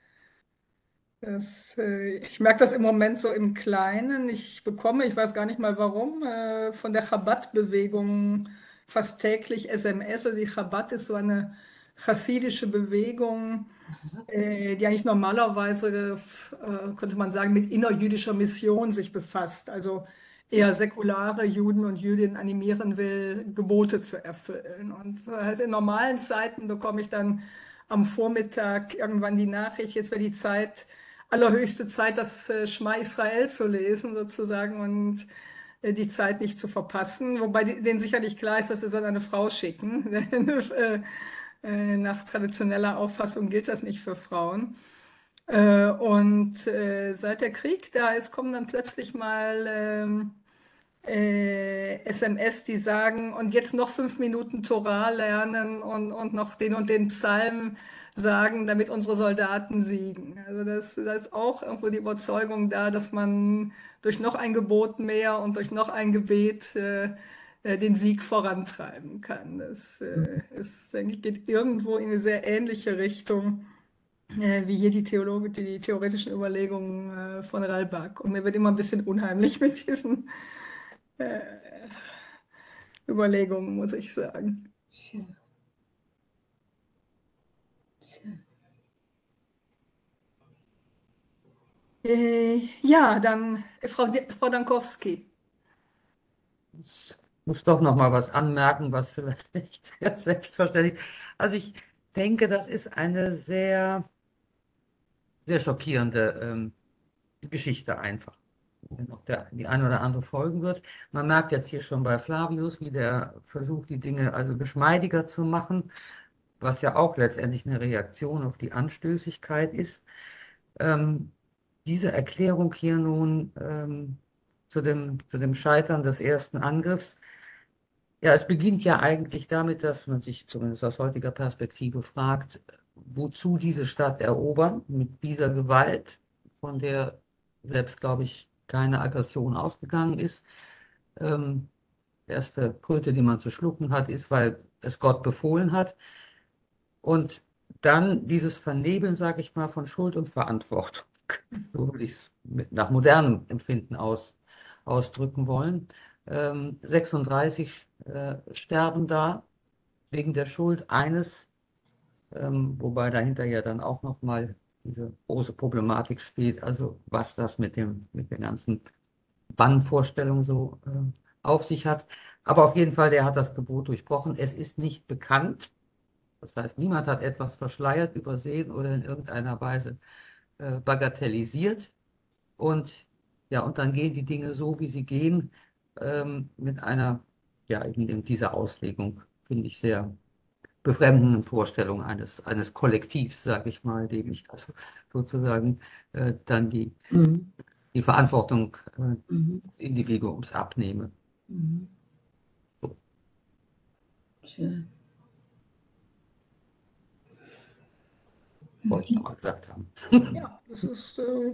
das, äh, ich merke das im Moment so im Kleinen. Ich bekomme, ich weiß gar nicht mal warum, äh, von der Chabad-Bewegung fast täglich S M S. Also die Chabad ist so eine chassidische Bewegung, äh, die eigentlich normalerweise, äh, könnte man sagen, mit innerjüdischer Mission sich befasst. Also eher säkulare Juden und Jüdinnen animieren will, Gebote zu erfüllen. Und das heißt, in normalen Zeiten bekomme ich dann am Vormittag irgendwann die Nachricht, jetzt wäre die Zeit, allerhöchste Zeit, das äh, Schma Israel zu lesen sozusagen und äh, die Zeit nicht zu verpassen. Wobei die- denen sicherlich klar ist, dass sie dann eine Frau schicken. Denn, äh, äh, nach traditioneller Auffassung gilt das nicht für Frauen. Äh, und äh, seit der Krieg da ist, kommen dann plötzlich mal ähm, äh, S M S, die sagen, und jetzt noch fünf Minuten Torah lernen und, und noch den und den Psalm sagen, damit unsere Soldaten siegen. Also das, da ist auch irgendwo die Überzeugung da, dass man durch noch ein Gebot mehr und durch noch ein Gebet äh, äh, den Sieg vorantreiben kann. Das äh, ist, denke ich, geht irgendwo in eine sehr ähnliche Richtung äh, wie hier die Theologen, die theoretischen Überlegungen äh, von Ralbach. Und mir wird immer ein bisschen unheimlich mit diesen äh, Überlegungen, muss ich sagen. Tja. Tja. Äh, ja, dann äh, Frau, Di- Frau Dankowski. Ich muss doch noch mal was anmerken, was vielleicht nicht sehr selbstverständlich ist. Also ich denke, das ist eine sehr, sehr schockierende ähm, Geschichte einfach, wenn auch der, die eine oder andere folgen wird. Man merkt jetzt hier schon bei Flavius, wie der versucht, die Dinge also geschmeidiger zu machen, was ja auch letztendlich eine Reaktion auf die Anstößigkeit ist. Ähm, diese Erklärung hier nun ähm, zu dem, zu dem Scheitern des ersten Angriffs, ja, es beginnt ja eigentlich damit, dass man sich zumindest aus heutiger Perspektive fragt, wozu diese Stadt erobern mit dieser Gewalt, von der selbst, glaube ich, keine Aggression ausgegangen ist. Ähm, erste Kröte, die man zu schlucken hat, ist, weil es Gott befohlen hat. Und dann dieses Vernebeln, sage ich mal, von Schuld und Verantwortung. So würde ich es mit, nach modernem Empfinden aus, ausdrücken wollen. Ähm, sechsunddreißig äh, sterben da wegen der Schuld eines, ähm, wobei dahinter ja dann auch nochmal diese große Problematik steht, also was das mit dem, mit der ganzen Bannvorstellung so äh, auf sich hat. Aber auf jeden Fall, der hat das Gebot durchbrochen. Es ist nicht bekannt. Das heißt, niemand hat etwas verschleiert, übersehen oder in irgendeiner Weise äh, bagatellisiert. Und ja, und dann gehen die Dinge so, wie sie gehen, ähm, mit einer, ja, eben in dieser Auslegung, finde ich, sehr befremdenden Vorstellung eines, eines Kollektivs, sage ich mal, dem ich also sozusagen äh, dann die, Mhm. die Verantwortung äh, Mhm. des Individuums abnehme. Mhm. So, Tja. wollte ich nochmal gesagt haben. Ja, das ist, äh,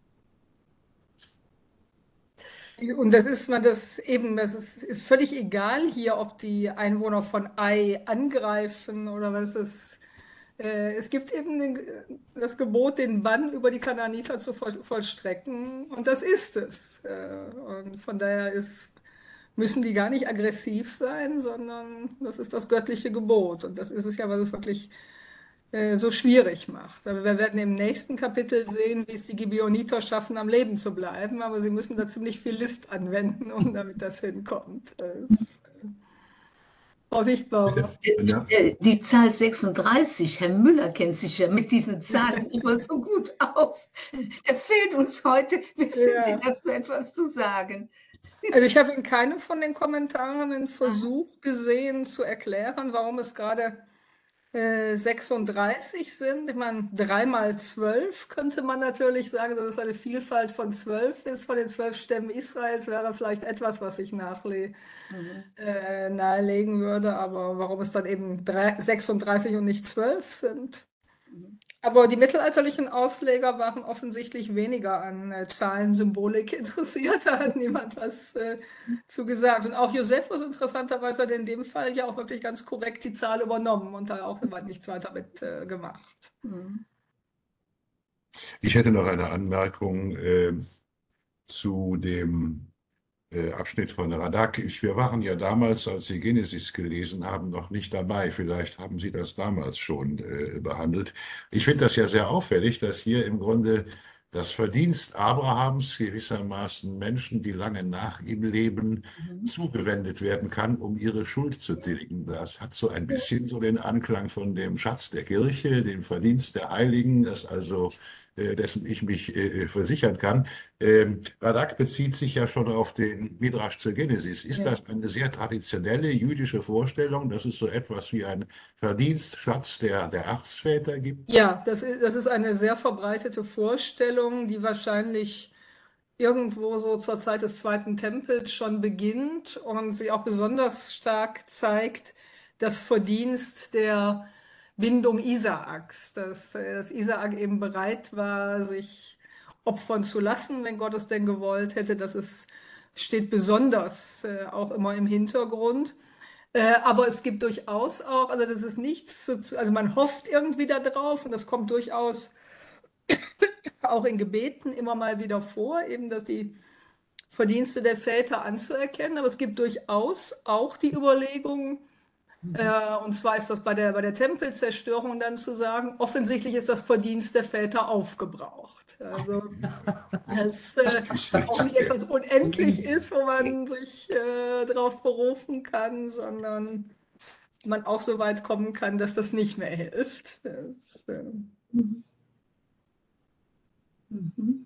und das ist man das eben, das ist, ist völlig egal hier, ob die Einwohner von Ai angreifen oder was ist. Äh, es gibt eben den, das Gebot, den Bann über die Kanaaniter zu voll, vollstrecken, und das ist es. Äh, und von daher ist müssen die gar nicht aggressiv sein, sondern das ist das göttliche Gebot. Und das ist es ja, was es wirklich äh, so schwierig macht. Aber wir werden im nächsten Kapitel sehen, wie es die Gibeoniter schaffen, am Leben zu bleiben. Aber sie müssen da ziemlich viel List anwenden, um damit das hinkommt. Das, Frau Wichtbauer. Ja. Äh, Die Zahl sechsunddreißig, Herr Müller kennt sich ja mit diesen Zahlen immer so gut aus. Der fehlt uns heute. Wissen Ja. Sie dazu etwas zu sagen? Also ich habe in keinem von den Kommentaren einen Versuch gesehen zu erklären, warum es gerade äh, sechsunddreißig sind. Ich meine, drei mal zwölf könnte man natürlich sagen, dass es eine Vielfalt von zwölf ist. Von den zwölf Stämmen Israels wäre vielleicht etwas, was ich nachle Mhm. äh, nahelegen würde. Aber warum es dann eben drei, sechsunddreißig und nicht zwölf sind. Mhm. Aber die mittelalterlichen Ausleger waren offensichtlich weniger an äh, Zahlensymbolik interessiert. Da hat niemand was äh, zu gesagt. Und auch Josephus interessanterweise hat in dem Fall ja auch wirklich ganz korrekt die Zahl übernommen und da auch nichts weiter mit äh, gemacht. Mhm. Ich hätte noch eine Anmerkung äh, zu dem äh, Abschnitt von Radak. Ich, wir waren ja damals, als Sie Genesis gelesen haben, noch nicht dabei. Vielleicht haben Sie das damals schon äh, behandelt. Ich finde das ja sehr auffällig, dass hier im Grunde das Verdienst Abrahams gewissermaßen Menschen, die lange nach ihm leben, Mhm. zugewendet werden kann, um ihre Schuld zu tilgen. Das hat so ein bisschen so den Anklang von dem Schatz der Kirche, dem Verdienst der Heiligen, das also äh, dessen ich mich äh, versichern kann. Ähm, Radak bezieht sich ja schon auf den Midrash zur Genesis. Ist Ja. das eine sehr traditionelle jüdische Vorstellung, dass es so etwas wie ein Verdienstschatz der, der Erzväter gibt? Ja, das ist, das ist eine sehr verbreitete Vorstellung, die wahrscheinlich irgendwo so zur Zeit des Zweiten Tempels schon beginnt und sie auch besonders stark zeigt, das Verdienst der Bindung Isaaks, dass, äh, dass Isaak eben bereit war, sich opfern zu lassen, wenn Gott es denn gewollt hätte. Das ist, steht besonders äh, auch immer im Hintergrund. Äh, aber es gibt durchaus auch, also das ist nichts, zu, zu- also man hofft irgendwie da drauf und das kommt durchaus auch in Gebeten immer mal wieder vor, eben dass die Verdienste der Väter anzuerkennen. Aber es gibt durchaus auch die Überlegung, äh, und zwar ist das bei der, bei der Tempelzerstörung dann zu sagen, offensichtlich ist das Verdienst der Väter aufgebraucht. Also, dass äh, das auch nicht etwas unendlich ist, wo man sich äh, darauf berufen kann, sondern man auch so weit kommen kann, dass das nicht mehr hilft. Das, äh, Mhm. Mhm.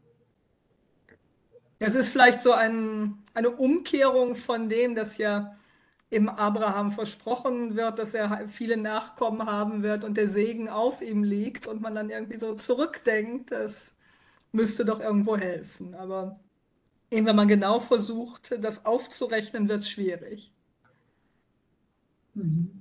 Das ist vielleicht so ein, eine Umkehrung von dem, dass ja im Abraham versprochen wird, dass er viele Nachkommen haben wird und der Segen auf ihm liegt und man dann irgendwie so zurückdenkt, das müsste doch irgendwo helfen. Aber eben wenn man genau versucht, das aufzurechnen, wird es schwierig. Mhm.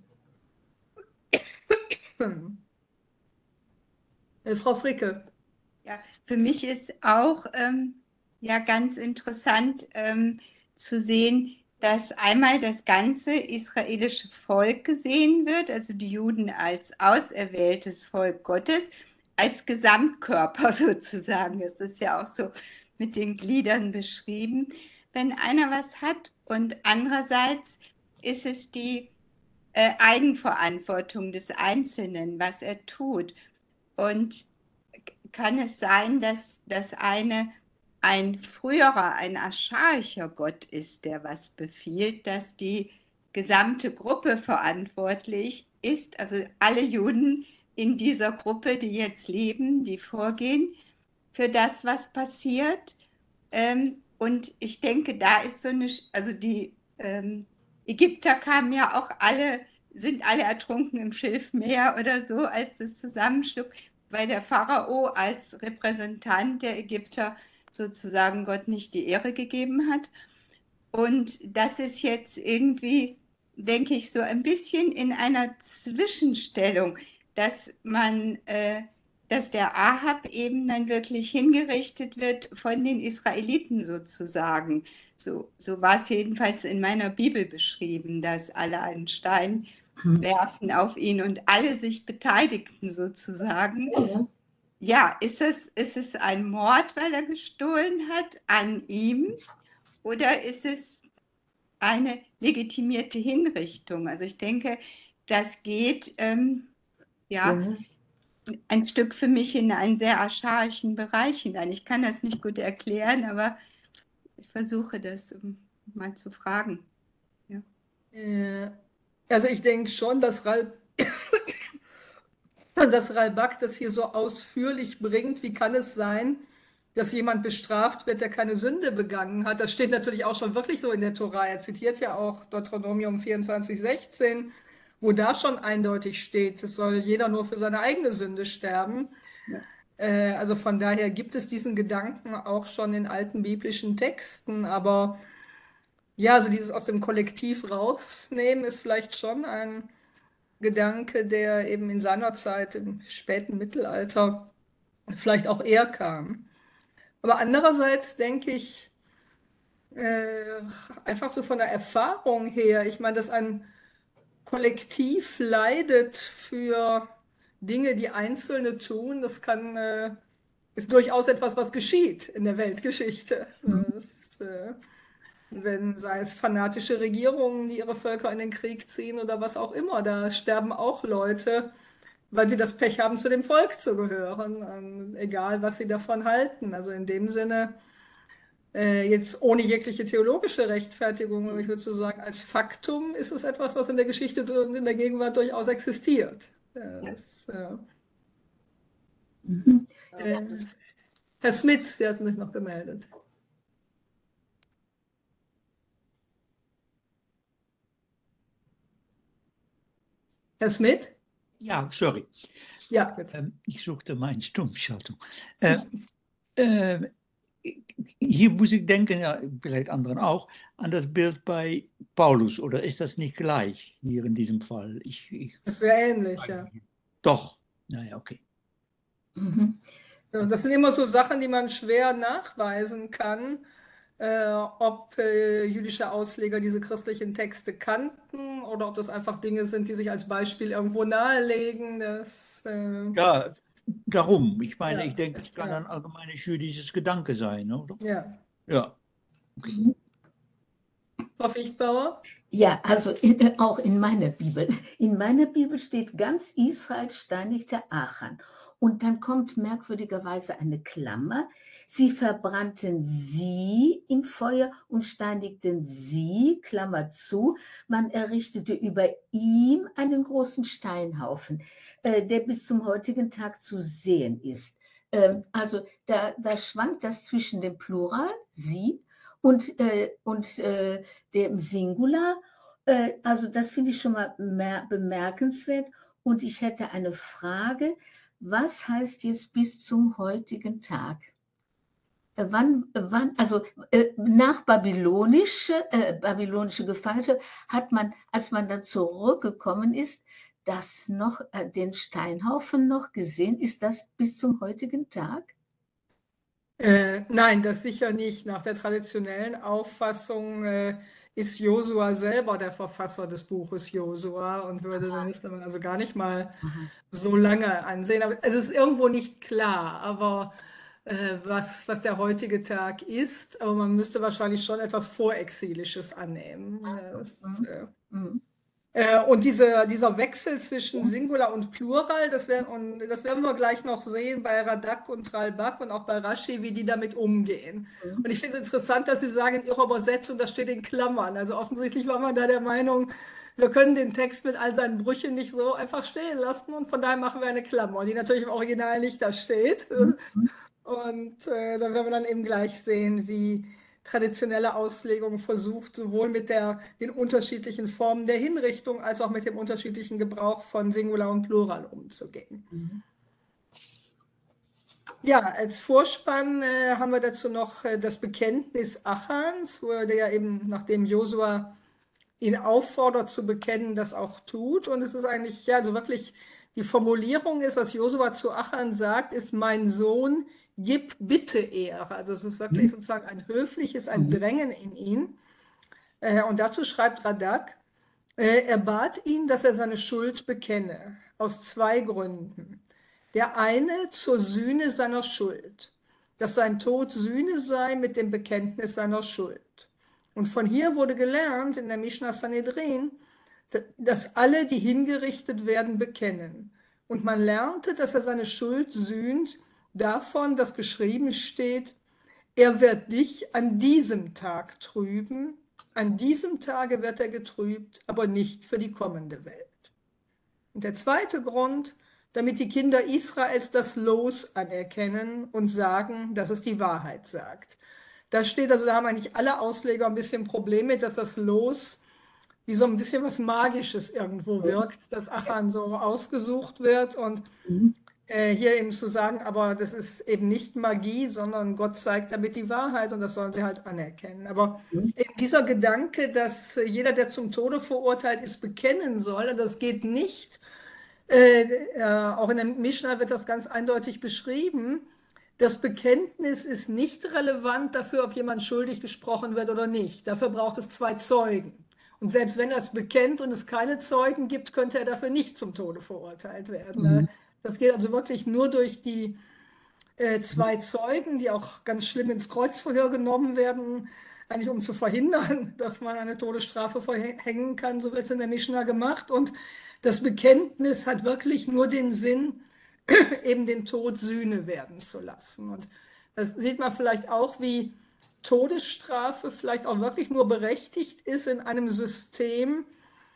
Hm. Äh, Frau Fricke. Ja, für mich ist auch ähm, ja ganz interessant ähm, zu sehen, dass einmal das ganze israelische Volk gesehen wird, also die Juden als auserwähltes Volk Gottes, als Gesamtkörper sozusagen. Das ist ja auch so mit den Gliedern beschrieben. Wenn einer was hat und andererseits ist es die äh, Eigenverantwortung des Einzelnen, was er tut. Und kann es sein, dass das eine ein früherer, ein archaischer Gott ist, der was befiehlt, dass die gesamte Gruppe verantwortlich ist, also alle Juden in dieser Gruppe, die jetzt leben, die vorgehen, für das, was passiert. Ähm, und ich denke, da ist so eine, also die ähm, Ägypter kamen ja auch alle, sind alle ertrunken im Schilfmeer oder so, als das zusammenschlug, weil der Pharao als Repräsentant der Ägypter sozusagen Gott nicht die Ehre gegeben hat. Und das ist jetzt irgendwie, denke ich, so ein bisschen in einer Zwischenstellung, dass man, äh, dass der Ahab eben dann wirklich hingerichtet wird von den Israeliten sozusagen. So, so war es jedenfalls in meiner Bibel beschrieben, dass alle einen Stein werfen auf ihn und alle sich beteiligten sozusagen. Ja. Ja, ist es, ist es ein Mord, weil er gestohlen hat an ihm? Oder ist es eine legitimierte Hinrichtung. Also ich denke, das geht ähm, ja Ja. ein Stück für mich in einen sehr archaischen Bereich hinein. Ich kann das nicht gut erklären, aber ich versuche das um mal zu fragen. Ja. Äh, Also ich denke schon, dass Ral dass Ralbag das hier so ausführlich bringt. Wie kann es sein, dass jemand bestraft wird, der keine Sünde begangen hat? Das steht natürlich auch schon wirklich so in der Tora. Er zitiert ja auch Deuteronomium vierundzwanzig, sechzehn, wo da schon eindeutig steht, es soll jeder nur für seine eigene Sünde sterben. Ja. Äh, also von daher gibt es diesen Gedanken auch schon in alten biblischen Texten. Aber ja, so dieses aus dem Kollektiv rausnehmen ist vielleicht schon ein Gedanke, der eben in seiner Zeit im späten Mittelalter vielleicht auch eher kam. Aber andererseits denke ich, äh, einfach so von der Erfahrung her, ich meine, dass ein Kollektiv leidet für Dinge, die Einzelne tun, das kann, äh, ist durchaus etwas, was geschieht in der Weltgeschichte. Das, äh, wenn, sei es fanatische Regierungen, die ihre Völker in den Krieg ziehen oder was auch immer, da sterben auch Leute, weil sie das Pech haben, zu dem Volk zu gehören, ähm, egal was sie davon halten. Also in dem Sinne, äh, jetzt ohne jegliche theologische Rechtfertigung, aber ich würde so sagen, als Faktum ist es etwas, was in der Geschichte und in der Gegenwart durchaus existiert. Das, äh, Mhm. äh, Herr Smith, Sie hatten sich noch gemeldet. Herr Smith? Ja, sorry. Ja, jetzt. Ähm, ich suchte meine Stummschaltung. Äh, äh, hier muss ich denken, ja, vielleicht anderen auch, an das Bild bei Paulus. Oder ist das nicht gleich hier in diesem Fall? Ich, ich, Das ist sehr ähnlich, ja. Doch. Naja, okay. Mhm. Ja, das sind immer so Sachen, die man schwer nachweisen kann, äh, ob äh, jüdische Ausleger diese christlichen Texte kannten oder ob das einfach Dinge sind, die sich als Beispiel irgendwo nahelegen. Das, äh, Ja, darum. Ich meine, ja, ich denke, es kann ja, ein allgemeines jüdisches Gedanke sein, oder? ja. Ja. Frau Fichtbauer? Ja, also in, äh, auch in meiner Bibel. In meiner Bibel steht, ganz Israel steinigte Achan. Und dann kommt merkwürdigerweise eine Klammer. Sie verbrannten sie im Feuer und steinigten sie, Klammer zu. Man errichtete über ihm einen großen Steinhaufen, äh, der bis zum heutigen Tag zu sehen ist. Ähm, also da, da schwankt das zwischen dem Plural, sie, und, äh, und äh, dem Singular. Äh, also das finde ich schon mal mer- bemerkenswert. Und ich hätte eine Frage. Was heißt jetzt bis zum heutigen Tag? Äh, Wann, äh, wann, also äh, nach babylonische, äh, babylonische Gefangenschaft hat man, als man dann zurückgekommen ist, das noch, äh, den Steinhaufen noch gesehen. Ist das bis zum heutigen Tag? Äh, nein, das sicher nicht. Nach der traditionellen Auffassung äh, ist Josua selber der Verfasser des Buches Josua und würde dann müsste man also gar nicht mal Aha. so lange ansehen. Aber es ist irgendwo nicht klar, aber äh, was, was der heutige Tag ist, aber man müsste wahrscheinlich schon etwas Vorexilisches annehmen. Ach so. Das, Mhm. äh, Mhm. äh, und diese, dieser Wechsel zwischen Ja. Singular und Plural, das, wär, und das werden wir gleich noch sehen bei Radak und Ralbag und auch bei Rashi, wie die damit umgehen. Mhm. Und ich finde es interessant, dass Sie sagen, in Ihrer Übersetzung, das steht in Klammern. Also offensichtlich war man da der Meinung, wir können den Text mit all seinen Brüchen nicht so einfach stehen lassen und von daher machen wir eine Klammer, die natürlich im Original nicht da steht. Mhm. Und äh, da werden wir dann eben gleich sehen, wie traditionelle Auslegung versucht, sowohl mit der, den unterschiedlichen Formen der Hinrichtung als auch mit dem unterschiedlichen Gebrauch von Singular und Plural umzugehen. Mhm. Ja, als Vorspann äh, haben wir dazu noch äh, das Bekenntnis Achans, wo er ja eben, nachdem Josua ihn auffordert zu bekennen, das auch tut. Und es ist eigentlich, ja, also wirklich, die Formulierung ist, was Josua zu Achan sagt, ist: Mein Sohn, gib bitte Ehre. Also es ist wirklich sozusagen ein höfliches, ein Mhm. Drängen in ihn. Äh, und dazu schreibt Radak, äh, er bat ihn, dass er seine Schuld bekenne, aus zwei Gründen. Der eine zur Sühne seiner Schuld, dass sein Tod Sühne sei mit dem Bekenntnis seiner Schuld. Und von hier wurde gelernt in der Mishnah Sanhedrin, dass alle, die hingerichtet werden, bekennen. Und man lernte, dass er seine Schuld sühnt davon, dass geschrieben steht, er wird dich an diesem Tag trüben, an diesem Tage wird er getrübt, aber nicht für die kommende Welt. Und der zweite Grund, damit die Kinder Israels das Los anerkennen und sagen, dass es die Wahrheit sagt. Da steht, also da haben eigentlich alle Ausleger ein bisschen Probleme mit, dass das Los wie so ein bisschen was Magisches irgendwo wirkt, dass Achan so ausgesucht wird und äh, hier eben zu sagen, aber das ist eben nicht Magie, sondern Gott zeigt damit die Wahrheit und das sollen sie halt anerkennen. Aber eben dieser Gedanke, dass jeder, der zum Tode verurteilt ist, bekennen soll, das geht nicht. Äh, äh, auch in der Mishnah wird das ganz eindeutig beschrieben. Das Bekenntnis ist nicht relevant dafür, ob jemand schuldig gesprochen wird oder nicht. Dafür braucht es zwei Zeugen. Und selbst wenn er es bekennt und es keine Zeugen gibt, könnte er dafür nicht zum Tode verurteilt werden. Mhm. Das geht also wirklich nur durch die äh, zwei Zeugen, die auch ganz schlimm ins Kreuzverhör genommen werden, eigentlich um zu verhindern, dass man eine Todesstrafe verhängen kann. So wird es in der Mishnah gemacht. Und das Bekenntnis hat wirklich nur den Sinn, eben den Tod Sühne werden zu lassen. Und das sieht man vielleicht auch, wie Todesstrafe vielleicht auch wirklich nur berechtigt ist in einem System,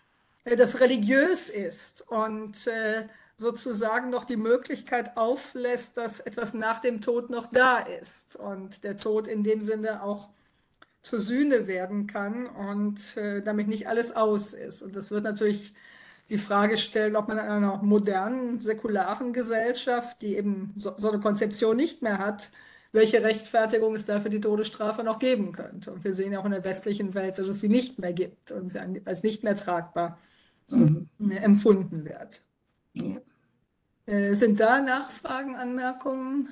das religiös ist und äh, sozusagen noch die Möglichkeit auflässt, dass etwas nach dem Tod noch da ist und der Tod in dem Sinne auch zur Sühne werden kann und äh, damit nicht alles aus ist. Und das wird natürlich die Frage stellen, ob man in einer modernen, säkularen Gesellschaft, die eben so, so eine Konzeption nicht mehr hat, welche Rechtfertigung es dafür die Todesstrafe noch geben könnte. Und wir sehen ja auch in der westlichen Welt, dass es sie nicht mehr gibt und sie als nicht mehr tragbar mhm. empfunden wird. Ja. Äh, sind da Nachfragen, Anmerkungen?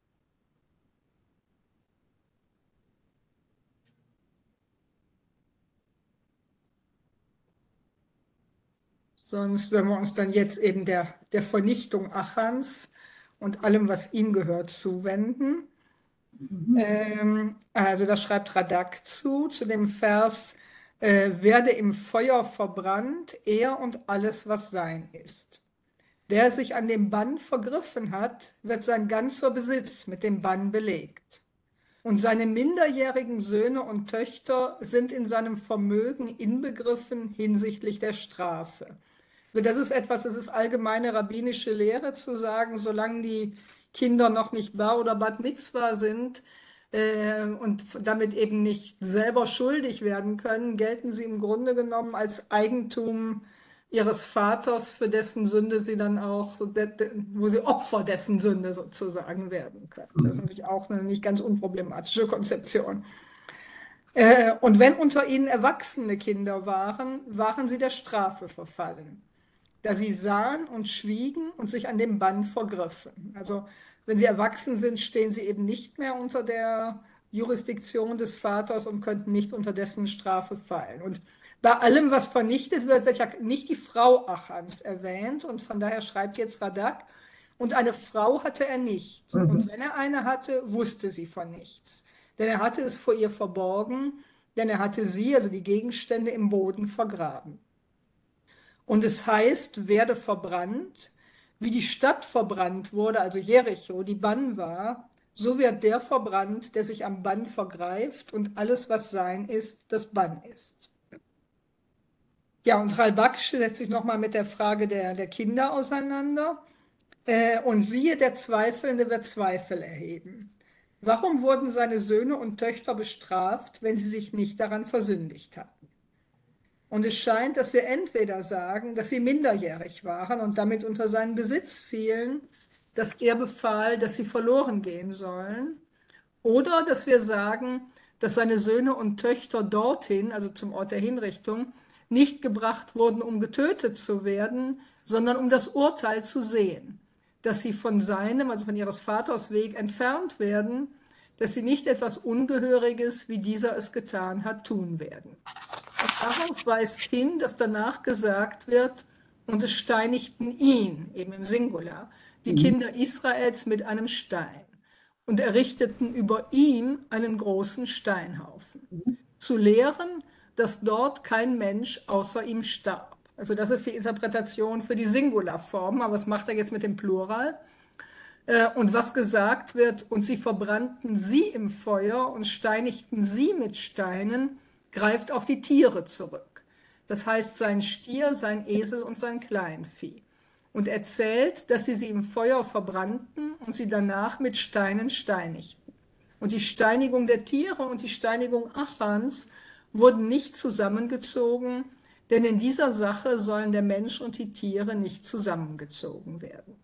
Sonst werden wir uns dann jetzt eben der, der Vernichtung Achans und allem, was ihm gehört, zuwenden. Mhm. Ähm, also das schreibt Radak zu, zu dem Vers, äh, werde im Feuer verbrannt, er und alles, was sein ist. Wer sich an dem Bann vergriffen hat, wird sein ganzer Besitz mit dem Bann belegt. Und seine minderjährigen Söhne und Töchter sind in seinem Vermögen inbegriffen hinsichtlich der Strafe. Also das ist etwas, das ist allgemeine rabbinische Lehre zu sagen, solange die Kinder noch nicht Bar oder Bat Mitzvah sind äh, und damit eben nicht selber schuldig werden können, gelten sie im Grunde genommen als Eigentum ihres Vaters, für dessen Sünde sie dann auch, so de, de, wo sie Opfer dessen Sünde sozusagen werden können. Das ist natürlich auch eine nicht ganz unproblematische Konzeption. Äh, und wenn unter ihnen erwachsene Kinder waren, waren sie der Strafe verfallen, da sie sahen und schwiegen und sich an dem Bann vergriffen. Also wenn sie erwachsen sind, stehen sie eben nicht mehr unter der Jurisdiktion des Vaters und könnten nicht unter dessen Strafe fallen. Und bei allem, was vernichtet wird, wird ja nicht die Frau Achans erwähnt und von daher schreibt jetzt Radak, und eine Frau hatte er nicht. Mhm. Und wenn er eine hatte, wusste sie von nichts. Denn er hatte es vor ihr verborgen, denn er hatte sie, also die Gegenstände, im Boden vergraben. Und es heißt, werde verbrannt, wie die Stadt verbrannt wurde, also Jericho, die Bann war, so wird der verbrannt, der sich am Bann vergreift und alles, was sein ist, das Bann ist. Ja, und Ralbak setzt sich nochmal mit der Frage der, der Kinder auseinander. Äh, und siehe, der Zweifelnde wird Zweifel erheben. Warum wurden seine Söhne und Töchter bestraft, wenn sie sich nicht daran versündigt hatten? Und es scheint, dass wir entweder sagen, dass sie minderjährig waren und damit unter seinen Besitz fielen, dass er befahl, dass sie verloren gehen sollen, oder dass wir sagen, dass seine Söhne und Töchter dorthin, also zum Ort der Hinrichtung, nicht gebracht wurden, um getötet zu werden, sondern um das Urteil zu sehen, dass sie von seinem, also von ihres Vaters Weg entfernt werden, dass sie nicht etwas Ungehöriges, wie dieser es getan hat, tun werden. Und darauf weist hin, dass danach gesagt wird, und es steinigten ihn, eben im Singular, die mhm. Kinder Israels mit einem Stein und errichteten über ihm einen großen Steinhaufen. Mhm. zu lehren, dass dort kein Mensch außer ihm starb. Also das ist die Interpretation für die Singularform, aber was macht er jetzt mit dem Plural? Äh, und was gesagt wird, und sie verbrannten sie im Feuer und steinigten sie mit Steinen, greift auf die Tiere zurück. Das heißt, sein Stier, sein Esel und sein Kleinvieh. Und erzählt, dass sie sie im Feuer verbrannten und sie danach mit Steinen steinigten. Und die Steinigung der Tiere und die Steinigung Achans wurden nicht zusammengezogen, denn in dieser Sache sollen der Mensch und die Tiere nicht zusammengezogen werden.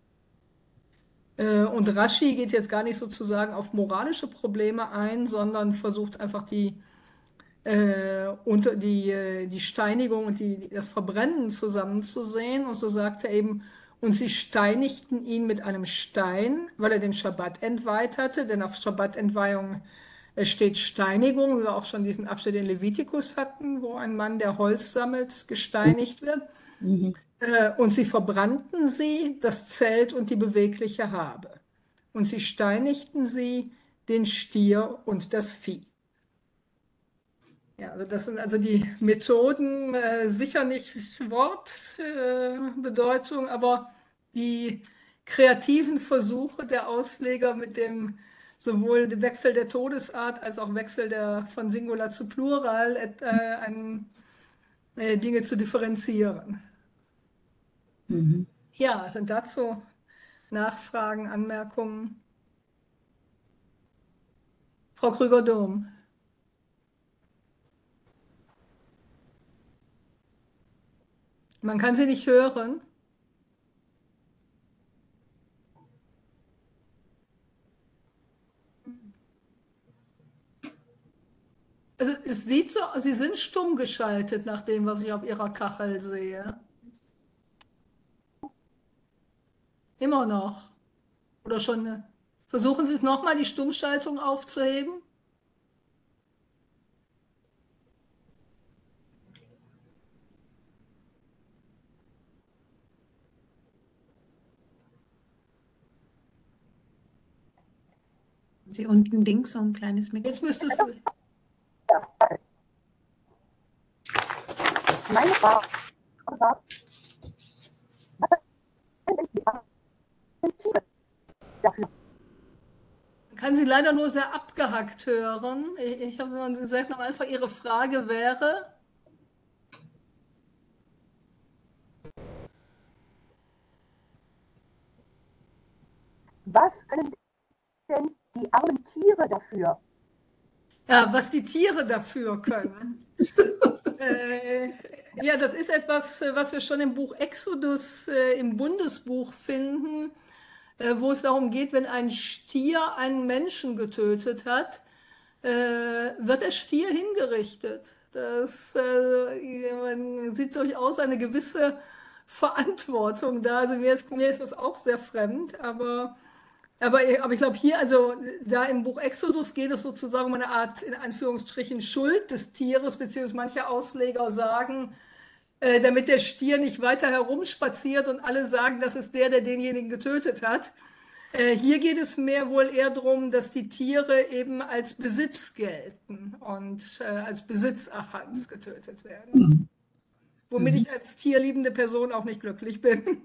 Und Rashi geht jetzt gar nicht sozusagen auf moralische Probleme ein, sondern versucht einfach die, äh, unter die, die Steinigung und die, das Verbrennen zusammenzusehen. Und so sagt er eben, und sie steinigten ihn mit einem Stein, weil er den Schabbat entweiht hatte, denn auf Schabbatentweihung steht Steinigung, wie wir auch schon diesen Abschnitt in Levitikus hatten, wo ein Mann, der Holz sammelt, gesteinigt wird. Mhm. Und sie verbrannten sie, das Zelt und die bewegliche Habe. Und sie steinigten sie, den Stier und das Vieh. Ja, also das sind also die Methoden, äh, sicher nicht Wortbedeutung, äh, aber die kreativen Versuche der Ausleger mit dem sowohl dem Wechsel der Todesart als auch Wechsel der, von Singular zu Plural äh, ein, äh, Dinge zu differenzieren. Mhm. Ja, sind dazu Nachfragen, Anmerkungen? Frau Krüger-Dom. Man kann sie nicht hören. Also es sieht so, Sie sind stumm geschaltet nach dem, was ich auf Ihrer Kachel sehe. Immer noch. Oder schon. Versuchen Sie es nochmal, die Stummschaltung aufzuheben. Sie unten links so ein kleines Mikrofon. Jetzt müsste es. Meine Frage war, was sind die Argumente dafür? Man kann Sie leider nur sehr abgehackt hören. Ich, ich habe gesagt, noch einfach Ihre Frage wäre. Was können denn die armen Tiere dafür? Ja, was die Tiere dafür können. äh, ja, das ist etwas, was wir schon im Buch Exodus, äh, im Bundesbuch finden, äh, wo es darum geht, wenn ein Stier einen Menschen getötet hat, äh, wird der Stier hingerichtet. Das, äh, man sieht durchaus eine gewisse Verantwortung da. Also mir ist, mir ist das auch sehr fremd, aber Aber, aber ich glaube hier, also da im Buch Exodus geht es sozusagen um eine Art, in Anführungsstrichen, Schuld des Tieres, beziehungsweise manche Ausleger sagen, äh, damit der Stier nicht weiter herumspaziert und alle sagen, das ist der, der denjenigen getötet hat. Äh, hier geht es mehr wohl eher darum, dass die Tiere eben als Besitz gelten und äh, als Besitz Achans getötet werden. Mhm. Womit Mhm. ich als tierliebende Person auch nicht glücklich bin.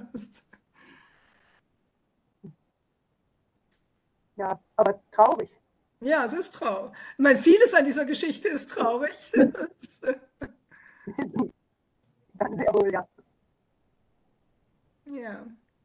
Ja, aber traurig. Ja, es ist traurig. Ich meine, vieles an dieser Geschichte ist traurig. Dann sehr wohl, ja. Ja.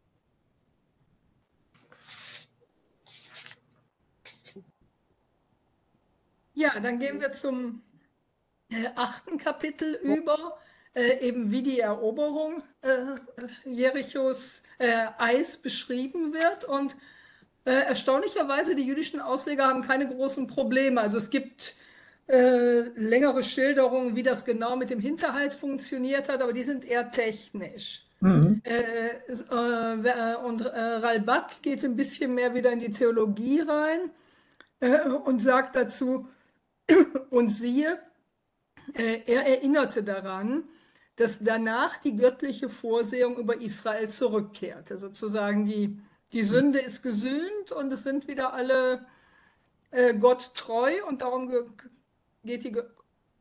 Ja, dann gehen wir zum äh, achten Kapitel über, äh, eben wie die Eroberung äh, Jerichos äh, Eis beschrieben wird. Und Äh, erstaunlicherweise, die jüdischen Ausleger haben keine großen Probleme. Also es gibt äh, längere Schilderungen, wie das genau mit dem Hinterhalt funktioniert hat, aber die sind eher technisch. Mhm. Äh, äh, und äh, Ralbag geht ein bisschen mehr wieder in die Theologie rein äh, und sagt dazu, und siehe, äh, er erinnerte daran, dass danach die göttliche Vorsehung über Israel zurückkehrte. Sozusagen die Die Sünde ist gesühnt und es sind wieder alle äh, Gott treu und darum ge geht die, Gö-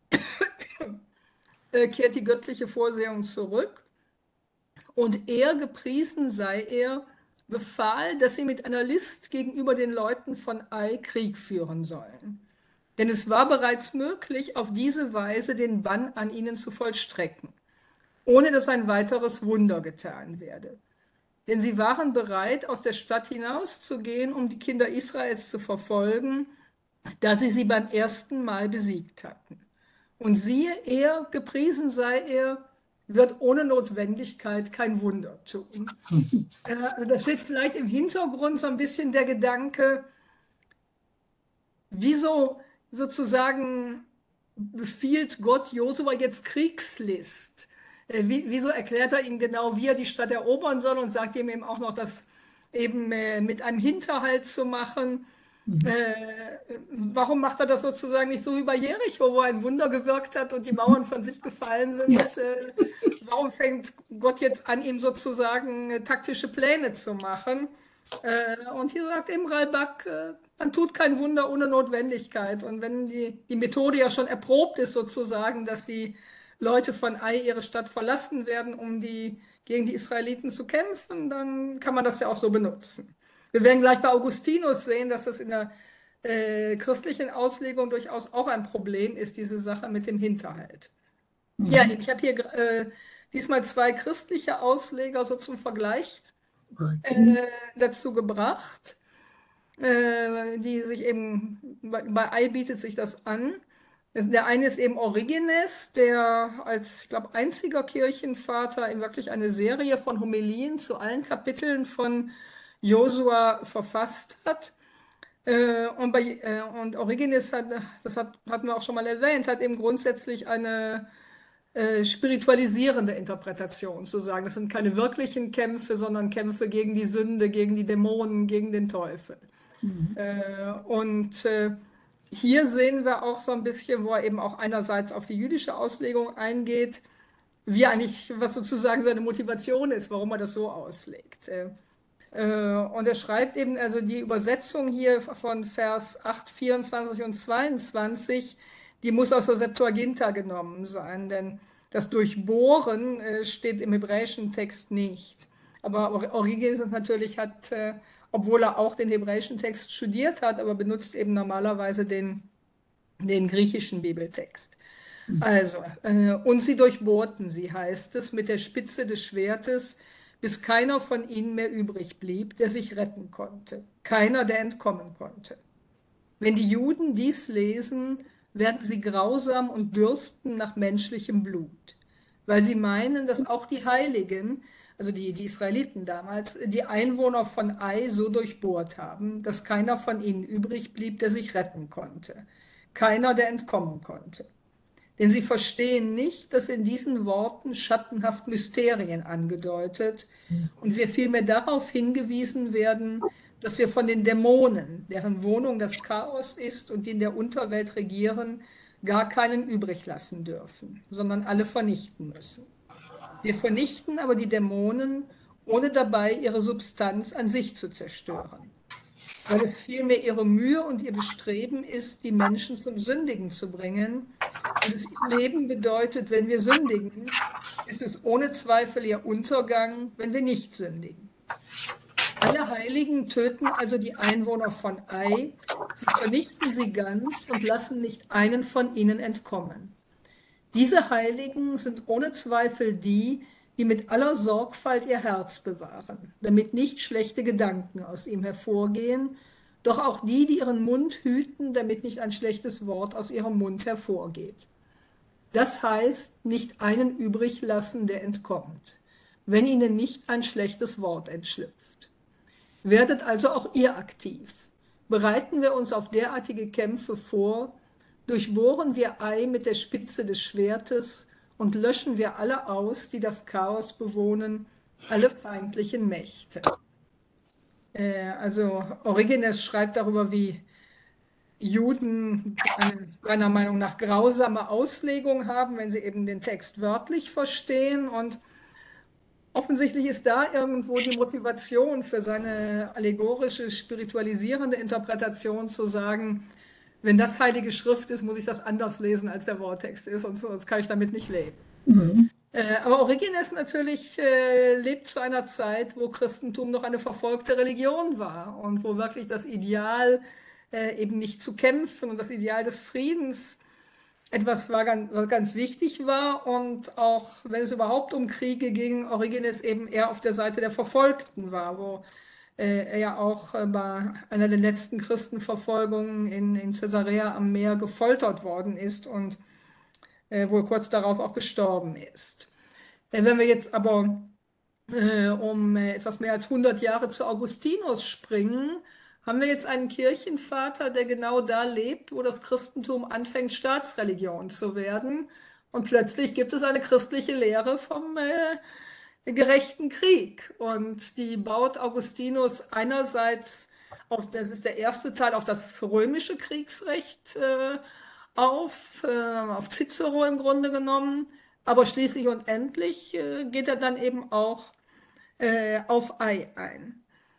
äh, kehrt die göttliche Vorsehung zurück. Und er, gepriesen sei er, befahl, dass sie mit einer List gegenüber den Leuten von Ai Krieg führen sollen. Denn es war bereits möglich, auf diese Weise den Bann an ihnen zu vollstrecken, ohne dass ein weiteres Wunder getan werde. Denn sie waren bereit, aus der Stadt hinauszugehen, um die Kinder Israels zu verfolgen, da sie sie beim ersten Mal besiegt hatten. Und siehe, er, gepriesen sei er, wird ohne Notwendigkeit kein Wunder tun. Äh, Da steht vielleicht im Hintergrund so ein bisschen der Gedanke, wieso sozusagen befiehlt Gott Josua jetzt Kriegslist? Äh, Wie, wieso erklärt er ihm genau, wie er die Stadt erobern soll und sagt ihm eben auch noch, das eben äh, mit einem Hinterhalt zu machen? Äh, warum macht er das sozusagen nicht so wie bei Jericho, wo ein Wunder gewirkt hat und die Mauern von sich gefallen sind? Ja. Äh, warum fängt Gott jetzt an, ihm sozusagen äh, taktische Pläne zu machen? Äh, und hier sagt eben Ralbak, äh, man tut kein Wunder ohne Notwendigkeit. Und wenn die, die Methode ja schon erprobt ist, sozusagen, dass die Leute von Ai ihre Stadt verlassen werden, um die, gegen die Israeliten zu kämpfen, dann kann man das ja auch so benutzen. Wir werden gleich bei Augustinus sehen, dass das in der äh, christlichen Auslegung durchaus auch ein Problem ist, diese Sache mit dem Hinterhalt. Ja, ich habe hier äh, diesmal zwei christliche Ausleger so zum Vergleich äh, dazu gebracht, äh, die sich eben, bei, bei Ai bietet sich das an. Der eine ist eben Origenes, der als, ich glaube, einziger Kirchenvater in wirklich eine Serie von Homilien zu allen Kapiteln von Josua verfasst hat. Äh, und, bei, äh, und Origenes hat, das hat, hatten wir auch schon mal erwähnt, hat eben grundsätzlich eine äh, spiritualisierende Interpretation zu sagen. Das sind keine wirklichen Kämpfe, sondern Kämpfe gegen die Sünde, gegen die Dämonen, gegen den Teufel. Äh, und äh, hier sehen wir auch so ein bisschen, wo er eben auch einerseits auf die jüdische Auslegung eingeht, wie eigentlich, was sozusagen seine Motivation ist, warum er das so auslegt. Äh, äh, Und er schreibt eben, also die Übersetzung hier von Vers acht, vierundzwanzig und zweiundzwanzig, die muss aus der Septuaginta genommen sein, denn das Durchbohren äh, steht im hebräischen Text nicht. Aber Or- Origenes natürlich hat, äh, obwohl er auch den hebräischen Text studiert hat, aber benutzt eben normalerweise den, den griechischen Bibeltext. Also, äh, und sie durchbohrten sie, heißt es, mit der Spitze des Schwertes, bis keiner von ihnen mehr übrig blieb, der sich retten konnte. Keiner, der entkommen konnte. Wenn die Juden dies lesen, werden sie grausam und dürsten nach menschlichem Blut, weil sie meinen, dass auch die Heiligen, also die, die Israeliten damals, die Einwohner von Ai so durchbohrt haben, dass keiner von ihnen übrig blieb, der sich retten konnte. Keiner, der entkommen konnte. Denn sie verstehen nicht, dass in diesen Worten schattenhaft Mysterien angedeutet und wir vielmehr darauf hingewiesen werden, dass wir von den Dämonen, deren Wohnung das Chaos ist und die in der Unterwelt regieren, gar keinen übrig lassen dürfen, sondern alle vernichten müssen. Wir vernichten aber die Dämonen, ohne dabei ihre Substanz an sich zu zerstören, weil es vielmehr ihre Mühe und ihr Bestreben ist, die Menschen zum Sündigen zu bringen. Und es ihr Leben bedeutet, wenn wir sündigen, ist es ohne Zweifel ihr Untergang, wenn wir nicht sündigen. Alle Heiligen töten also die Einwohner von Ai, sie vernichten sie ganz und lassen nicht einen von ihnen entkommen. Diese Heiligen sind ohne Zweifel die, die mit aller Sorgfalt ihr Herz bewahren, damit nicht schlechte Gedanken aus ihm hervorgehen, doch auch die, die ihren Mund hüten, damit nicht ein schlechtes Wort aus ihrem Mund hervorgeht. Das heißt, nicht einen übrig lassen, der entkommt, wenn ihnen nicht ein schlechtes Wort entschlüpft. Werdet also auch ihr aktiv. Bereiten wir uns auf derartige Kämpfe vor, durchbohren wir Ai mit der Spitze des Schwertes und löschen wir alle aus, die das Chaos bewohnen, alle feindlichen Mächte. Äh, also Origenes schreibt darüber, wie Juden eine seiner Meinung nach grausame Auslegung haben, wenn sie eben den Text wörtlich verstehen. Und offensichtlich ist da irgendwo die Motivation für seine allegorische, spiritualisierende Interpretation zu sagen, wenn das Heilige Schrift ist, muss ich das anders lesen, als der Worttext ist, und sonst kann ich damit nicht leben. Mhm. Äh, aber Origenes natürlich äh, lebt zu einer Zeit, wo Christentum noch eine verfolgte Religion war und wo wirklich das Ideal äh, eben nicht zu kämpfen und das Ideal des Friedens etwas war, ganz, was ganz wichtig war, und auch wenn es überhaupt um Kriege ging, Origenes eben eher auf der Seite der Verfolgten war, wo äh, er ja auch äh, bei einer der letzten Christenverfolgungen in, in Caesarea am Meer gefoltert worden ist und äh, wohl kurz darauf auch gestorben ist. Äh, wenn wir jetzt aber äh, um äh, etwas mehr als hundert Jahre zu Augustinus springen, haben wir jetzt einen Kirchenvater, der genau da lebt, wo das Christentum anfängt, Staatsreligion zu werden. Und plötzlich gibt es eine christliche Lehre vom äh, gerechten Krieg. Und die baut Augustinus einerseits auf, das ist der erste Teil, auf das römische Kriegsrecht äh, auf, äh, auf Cicero im Grunde genommen. Aber schließlich und endlich äh, geht er dann eben auch äh, auf Ei ein.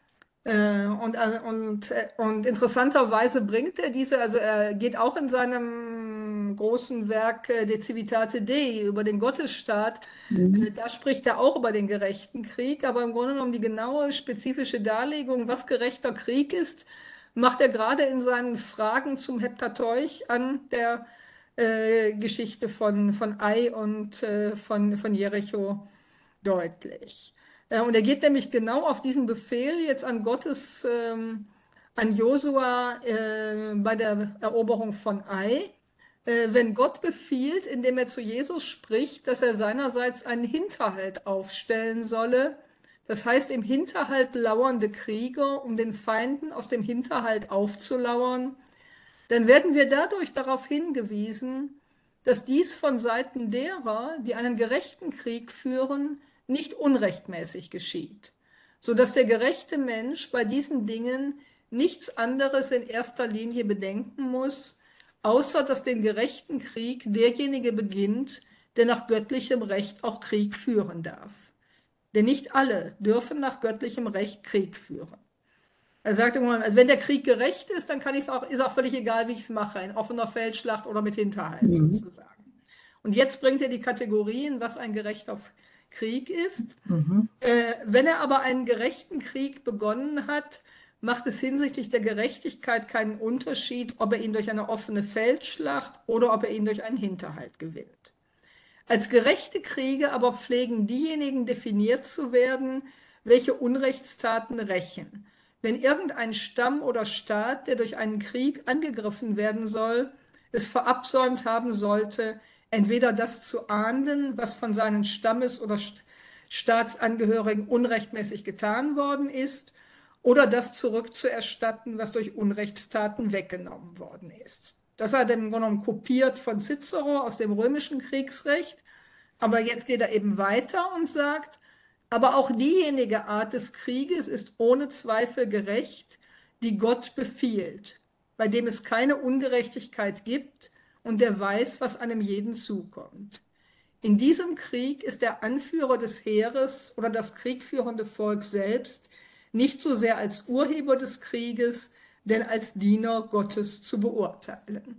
Äh, und, äh, und, äh, und interessanterweise bringt er diese, also er geht auch in seinem großen Werk äh, De Civitate Dei über den Gottesstaat, Mhm. äh, da spricht er auch über den gerechten Krieg, aber im Grunde genommen die genaue spezifische Darlegung, was gerechter Krieg ist, macht er gerade in seinen Fragen zum Heptateuch an der äh, Geschichte von, von Ai und äh, von, von Jericho deutlich. Äh, und er geht nämlich genau auf diesen Befehl jetzt an Gottes, ähm, an Josua äh, bei der Eroberung von Ai. Äh, wenn Gott befiehlt, indem er zu Jesus spricht, dass er seinerseits einen Hinterhalt aufstellen solle, das heißt im Hinterhalt lauernde Krieger, um den Feinden aus dem Hinterhalt aufzulauern, dann werden wir dadurch darauf hingewiesen, dass dies von Seiten derer, die einen gerechten Krieg führen, nicht unrechtmäßig geschieht, sodass der gerechte Mensch bei diesen Dingen nichts anderes in erster Linie bedenken muss, außer dass den gerechten Krieg derjenige beginnt, der nach göttlichem Recht auch Krieg führen darf. Denn nicht alle dürfen nach göttlichem Recht Krieg führen. Er sagt immer, wenn der Krieg gerecht ist, dann kann ich es auch, ist auch völlig egal, wie ich es mache, in offener Feldschlacht oder mit Hinterhalt Mhm. sozusagen. Und jetzt bringt er die Kategorien, was ein gerechter Krieg ist. Mhm. Äh, wenn er aber einen gerechten Krieg begonnen hat, macht es hinsichtlich der Gerechtigkeit keinen Unterschied, ob er ihn durch eine offene Feldschlacht oder ob er ihn durch einen Hinterhalt gewinnt. Als gerechte Kriege aber pflegen diejenigen definiert zu werden, welche Unrechtstaten rächen. Wenn irgendein Stamm oder Staat, der durch einen Krieg angegriffen werden soll, es verabsäumt haben sollte, entweder das zu ahnden, was von seinen Stammes- oder Staatsangehörigen unrechtmäßig getan worden ist, oder das zurückzuerstatten, was durch Unrechtstaten weggenommen worden ist. Das hat er im Grunde genommen kopiert von Cicero aus dem römischen Kriegsrecht, aber jetzt geht er eben weiter und sagt, aber auch diejenige Art des Krieges ist ohne Zweifel gerecht, die Gott befiehlt, bei dem es keine Ungerechtigkeit gibt und der weiß, was einem jeden zukommt. In diesem Krieg ist der Anführer des Heeres oder das kriegführende Volk selbst nicht so sehr als Urheber des Krieges, denn als Diener Gottes zu beurteilen.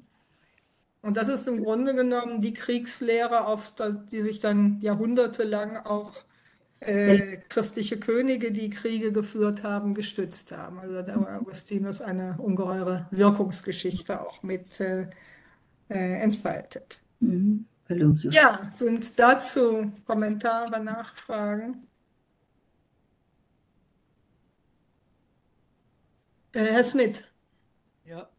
Und das ist im Grunde genommen die Kriegslehre, auf die sich dann jahrhundertelang auch äh, christliche Könige, die Kriege geführt haben, gestützt haben. Also da hat Augustinus eine ungeheure Wirkungsgeschichte auch mit äh, äh, entfaltet. Mhm. Palladius. Ja, sind dazu Kommentare, Nachfragen? Äh, Herr Smith. Ja.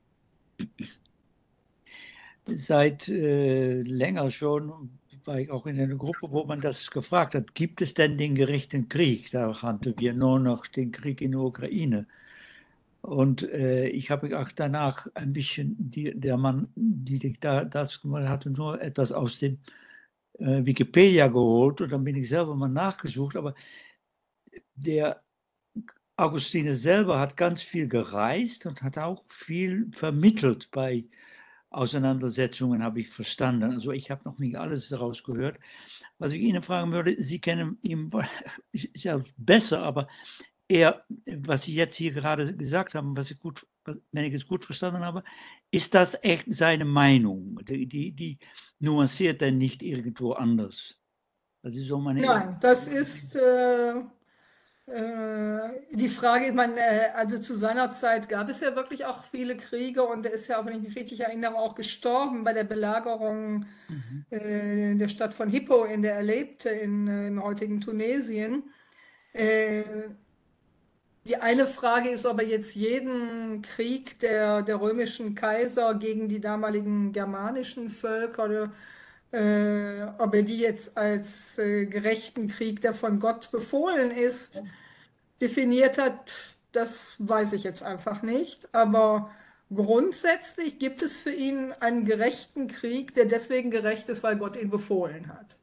Seit äh, länger schon war ich auch in einer Gruppe, wo man das gefragt hat, gibt es denn den gerechten Krieg? Da hatten wir nur noch den Krieg in der Ukraine. Und äh, ich habe auch danach ein bisschen, die, der Mann, die da das gemacht hatte, nur etwas aus dem äh, Wikipedia geholt und dann bin ich selber mal nachgesucht, aber der Augustinus selber hat ganz viel gereist und hat auch viel vermittelt bei Auseinandersetzungen, habe ich verstanden. Also ich habe noch nicht alles daraus gehört. Was ich Ihnen fragen würde, Sie kennen ihn ja besser, aber er, was Sie jetzt hier gerade gesagt haben, was ich gut wenn ich es gut verstanden habe, ist das echt seine Meinung? Die, die, die nuanciert er nicht irgendwo anders. Das ist so meine. Nein, das ist äh, äh, die Frage, ich meine, äh, also zu seiner Zeit gab es ja wirklich auch viele Kriege und er ist ja, auch, wenn ich mich richtig erinnere, auch gestorben bei der Belagerung Mhm. äh, der Stadt von Hippo, in der er lebte, in, äh, im heutigen Tunesien. Äh, Die eine Frage ist, ob er jetzt jeden Krieg der, der römischen Kaiser gegen die damaligen germanischen Völker, oder, äh, ob er die jetzt als äh, gerechten Krieg, der von Gott befohlen ist, definiert hat, das weiß ich jetzt einfach nicht. Aber grundsätzlich gibt es für ihn einen gerechten Krieg, der deswegen gerecht ist, weil Gott ihn befohlen hat.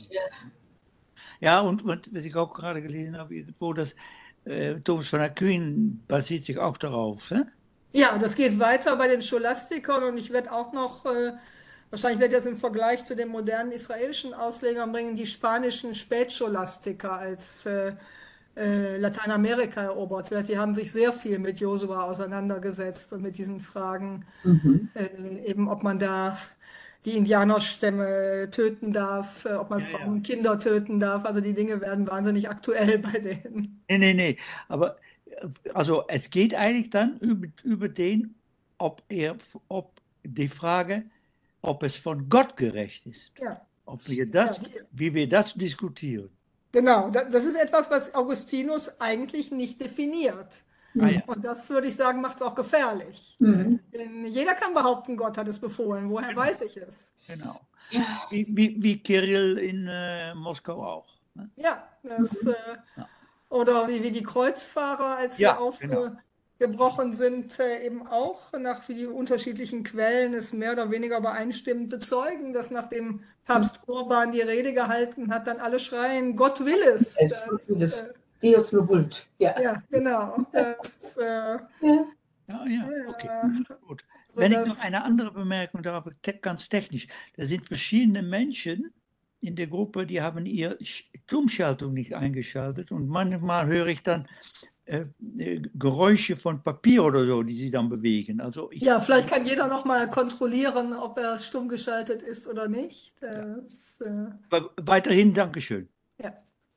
Ja, und, und was ich auch gerade gelesen habe, irgendwo, dass äh, Thomas von Aquin basiert sich auch darauf. Hä? Ja, das geht weiter bei den Scholastikern und ich werde auch noch, äh, wahrscheinlich werde ich das im Vergleich zu den modernen israelischen Auslegern bringen, die spanischen Spätscholastiker als äh, äh, Lateinamerika erobert wird. Die haben sich sehr viel mit Josua auseinandergesetzt und mit diesen Fragen, Mhm. äh, eben ob man da die Indianerstämme töten darf, äh, ob man Ja, Frauen ja. und Kinder töten darf. Also die Dinge werden wahnsinnig aktuell bei denen. Nee, nee, nee. Aber äh, also es geht eigentlich dann über, über den, ob er, ob die Frage, ob es von Gott gerecht ist. Ja, Ob wir ja, das, die, wie wir das diskutieren. genau. Da- Das ist etwas, was Augustinus eigentlich nicht definiert. Ah ja, Und das würde ich sagen, macht es auch gefährlich. Mhm. Denn jeder kann behaupten, Gott hat es befohlen. Woher genau, weiß ich es? genau. Ja. Wie, wie, wie Kirill in äh, Moskau auch. Ne? Ja, das, äh, Ja. oder wie, wie die Kreuzfahrer, als sie Ja, genau. aufgebrochen sind, äh, eben auch nach wie die unterschiedlichen Quellen es mehr oder weniger übereinstimmend bezeugen, dass nachdem Papst Urban die Rede gehalten hat, dann alle schreien, Gott will es. Es Das, das äh, Deus lo vult. Ja. ja, genau. Das, äh, Ja. Ja, ja, okay. ja, Gut. also Wenn ich das, noch eine andere Bemerkung darf, te- ganz technisch. Da sind verschiedene Menschen in der Gruppe, die haben ihre Sch- Stummschaltung nicht eingeschaltet und manchmal höre ich dann äh, äh, Geräusche von Papier oder so, die sie dann bewegen. Also ich, ja, vielleicht kann jeder noch mal kontrollieren, ob er stumm geschaltet ist oder nicht. Das, äh, aber weiterhin Dankeschön. ja.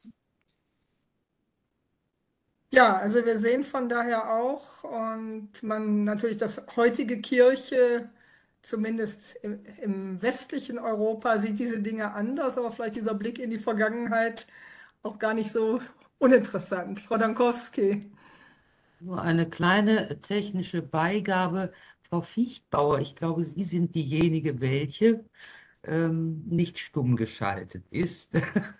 Ja, also wir sehen von daher auch, und man natürlich, dass heutige Kirche, zumindest im, im westlichen Europa, sieht diese Dinge anders, aber vielleicht dieser Blick in die Vergangenheit auch gar nicht so uninteressant. Frau Dankowski. Nur eine kleine technische Beigabe. Frau Fichtbauer, ich glaube, Sie sind diejenige, welche ähm, nicht stumm geschaltet ist.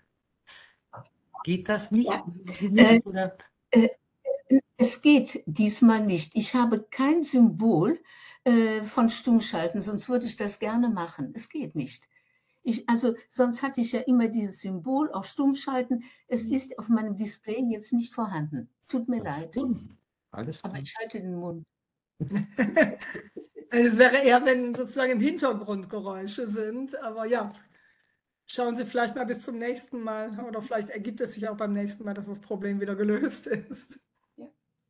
Geht das nicht? Ja. Sie Äh, nicht, oder? äh, es, es geht diesmal nicht. Ich habe kein Symbol äh, von Stummschalten, sonst würde ich das gerne machen. Es geht nicht. Ich, also sonst hatte ich ja immer dieses Symbol, auch Stummschalten. Es ist auf meinem Display jetzt nicht vorhanden. Tut mir leid. Stumm. Alles Aber gut. ich halte den Mund. Es wäre eher, wenn sozusagen im Hintergrund Geräusche sind, aber ja, schauen Sie vielleicht mal bis zum nächsten Mal, oder vielleicht ergibt es sich auch beim nächsten Mal, dass das Problem wieder gelöst ist. Ja.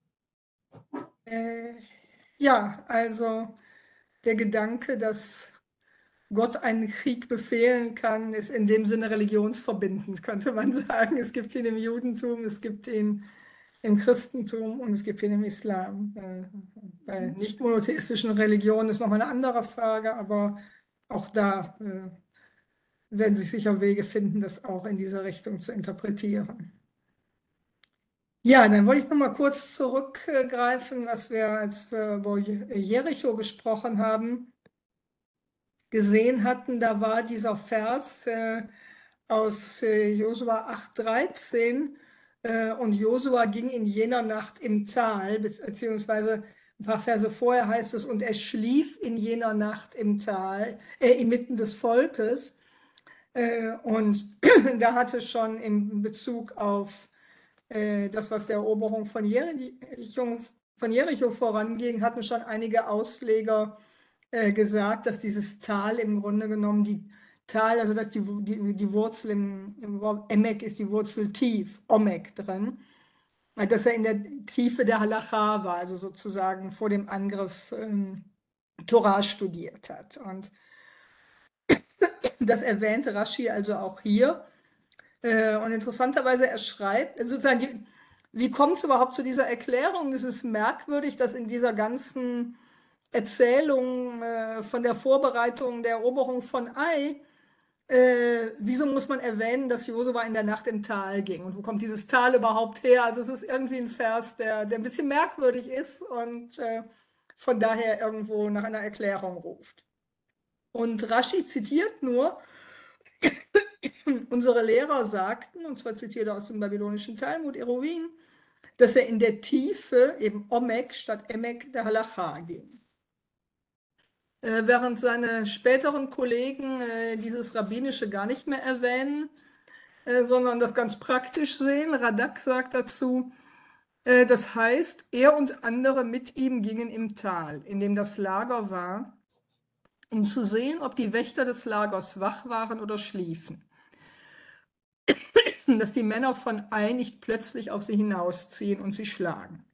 Äh, ja, also der Gedanke, dass Gott einen Krieg befehlen kann, ist in dem Sinne religionsverbindend, könnte man sagen. Es gibt ihn im Judentum, es gibt ihn im Christentum und es gibt ihn im Islam. Äh, Bei nicht monotheistischen Religionen ist nochmal eine andere Frage, aber auch da äh, werden sich sicher Wege finden, das auch in diese Richtung zu interpretieren. Ja, dann wollte ich noch mal kurz zurückgreifen, was wir, als wir über Jericho gesprochen haben, gesehen hatten. Da war dieser Vers äh, aus äh, Josua acht dreizehn, äh, und Josua ging in jener Nacht im Tal, beziehungsweise ein paar Verse vorher heißt es, und er schlief in jener Nacht im Tal, äh, inmitten des Volkes. Äh, und da hatte schon in Bezug auf äh, das, was der Eroberung von Jericho, von Jericho voranging, hatten schon einige Ausleger äh, gesagt, dass dieses Tal im Grunde genommen die Tal, also dass die, die, die Wurzel im, im Wort Emek ist die Wurzel tief, Omek drin. dass er in der Tiefe der Halacha war, also sozusagen vor dem Angriff ähm, Torah studiert hat. Und das erwähnt Rashi also auch hier. Äh, und interessanterweise, er schreibt, sozusagen, die, wie kommt es überhaupt zu dieser Erklärung? Es ist merkwürdig, dass in dieser ganzen Erzählung äh, von der Vorbereitung der Eroberung von Ai, äh, wieso muss man erwähnen, dass Josua in der Nacht im Tal ging? Und wo kommt dieses Tal überhaupt her? Also es ist irgendwie ein Vers, der, der ein bisschen merkwürdig ist und äh, von daher irgendwo nach einer Erklärung ruft. Und Rashi zitiert nur, unsere Lehrer sagten, und zwar zitiert er aus dem babylonischen Talmud, Eruvin, dass er in der Tiefe, eben Omek statt Emek, der Halacha ging. Äh, während seine späteren Kollegen äh, dieses Rabbinische gar nicht mehr erwähnen, äh, sondern das ganz praktisch sehen. Radak sagt dazu, äh, das heißt, er und andere mit ihm gingen im Tal, in dem das Lager war, um zu sehen, ob die Wächter des Lagers wach waren oder schliefen, dass die Männer von Ai nicht plötzlich auf sie hinausziehen und sie schlagen.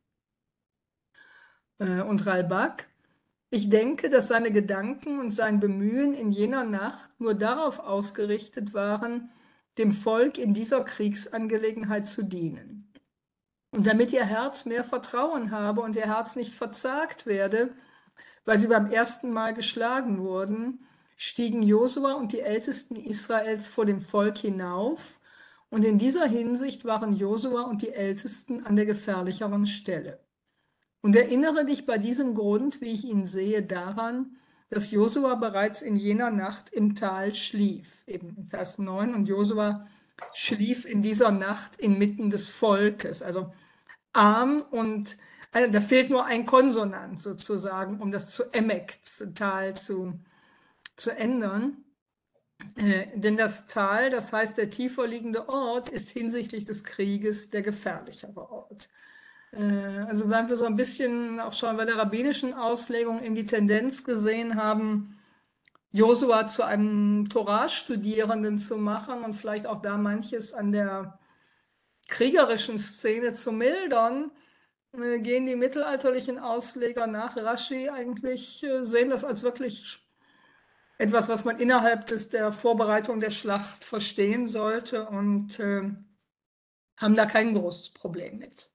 Äh, und Ralbag, ich denke, dass seine Gedanken und sein Bemühen in jener Nacht nur darauf ausgerichtet waren, dem Volk in dieser Kriegsangelegenheit zu dienen. Und damit ihr Herz mehr Vertrauen habe und ihr Herz nicht verzagt werde, weil sie beim ersten Mal geschlagen wurden, stiegen Josua und die Ältesten Israels vor dem Volk hinauf, und in dieser Hinsicht waren Josua und die Ältesten an der gefährlicheren Stelle. Und erinnere dich bei diesem Grund, wie ich ihn sehe, daran, dass Josua bereits in jener Nacht im Tal schlief, eben in Vers neun, und Josua schlief in dieser Nacht inmitten des Volkes, also arm und also da fehlt nur ein Konsonant sozusagen, um das zu Emek-Tal zu, zu ändern. Äh, denn das Tal, das heißt der tiefer liegende Ort, ist hinsichtlich des Krieges der gefährlichere Ort. Äh, also wenn wir so ein bisschen auch schon bei der rabbinischen Auslegung in die Tendenz gesehen haben, Josua zu einem Torah-Studierenden zu machen und vielleicht auch da manches an der kriegerischen Szene zu mildern, äh, gehen die mittelalterlichen Ausleger nach Rashi eigentlich, äh, sehen das als wirklich etwas, was man innerhalb des, der Vorbereitung der Schlacht verstehen sollte und äh, haben da kein großes Problem mit.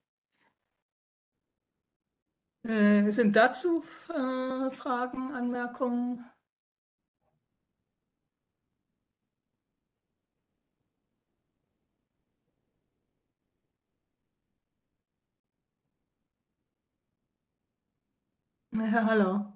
Äh, sind dazu äh, Fragen, Anmerkungen? Herr Haller.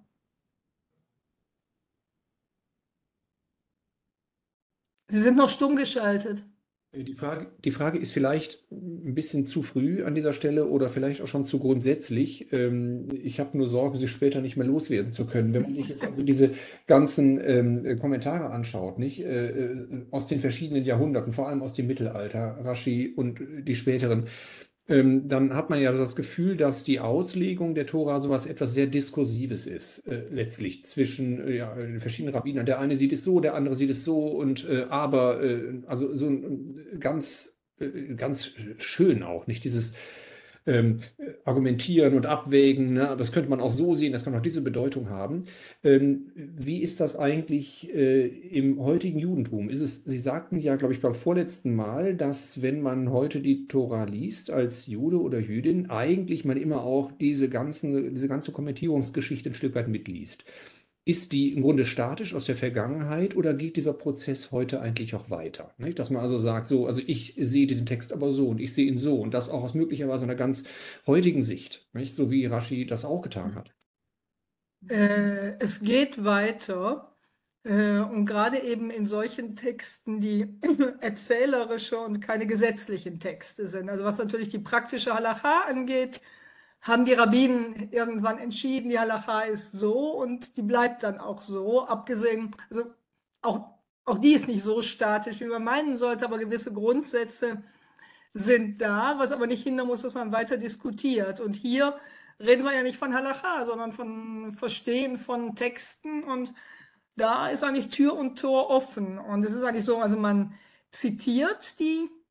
Sie sind noch stumm geschaltet. Die Frage, die Frage ist vielleicht ein bisschen zu früh an dieser Stelle oder vielleicht auch schon zu grundsätzlich. Ähm, Ich habe nur Sorge, sie später nicht mehr loswerden zu können. Wenn man sich jetzt also diese ganzen ähm, Kommentare anschaut, nicht, äh, äh, aus den verschiedenen Jahrhunderten, vor allem aus dem Mittelalter, Rashi und die späteren, ähm, dann hat man ja das Gefühl, dass die Auslegung der Tora sowas etwas sehr Diskursives ist, äh, letztlich zwischen äh, ja, den verschiedenen Rabbinern. Der eine sieht es so, der andere sieht es so und äh, aber, äh, also so ein ganz, äh, ganz schön auch, nicht dieses ähm, Argumentieren und Abwägen, ne? Das könnte man auch so sehen, das kann auch diese Bedeutung haben. Ähm, wie ist das eigentlich äh, im heutigen Judentum? Ist es, Sie sagten ja, glaube ich, beim vorletzten Mal, dass wenn man heute die Tora liest als Jude oder Jüdin, eigentlich man immer auch diese ganzen, diese ganze Kommentierungsgeschichte ein Stück weit mitliest. Ist die im Grunde statisch aus der Vergangenheit oder geht dieser Prozess heute eigentlich auch weiter? Nicht? Dass man also sagt, so, also ich sehe diesen Text aber so und ich sehe ihn so und das auch aus möglicherweise einer ganz heutigen Sicht, nicht? So wie Rashi das auch getan hat. Äh, es geht weiter äh, und gerade eben in solchen Texten, die erzählerische und keine gesetzlichen Texte sind. Also was natürlich die praktische Halacha angeht, haben die Rabbinen irgendwann entschieden, die Halacha ist so und die bleibt dann auch so, abgesehen, also auch, auch die ist nicht so statisch, wie man meinen sollte, aber gewisse Grundsätze sind da, was aber nicht hindern muss, dass man weiter diskutiert. Und hier reden wir ja nicht von Halacha, sondern von Verstehen von Texten und da ist eigentlich Tür und Tor offen. Und es ist eigentlich so, also man zitiert die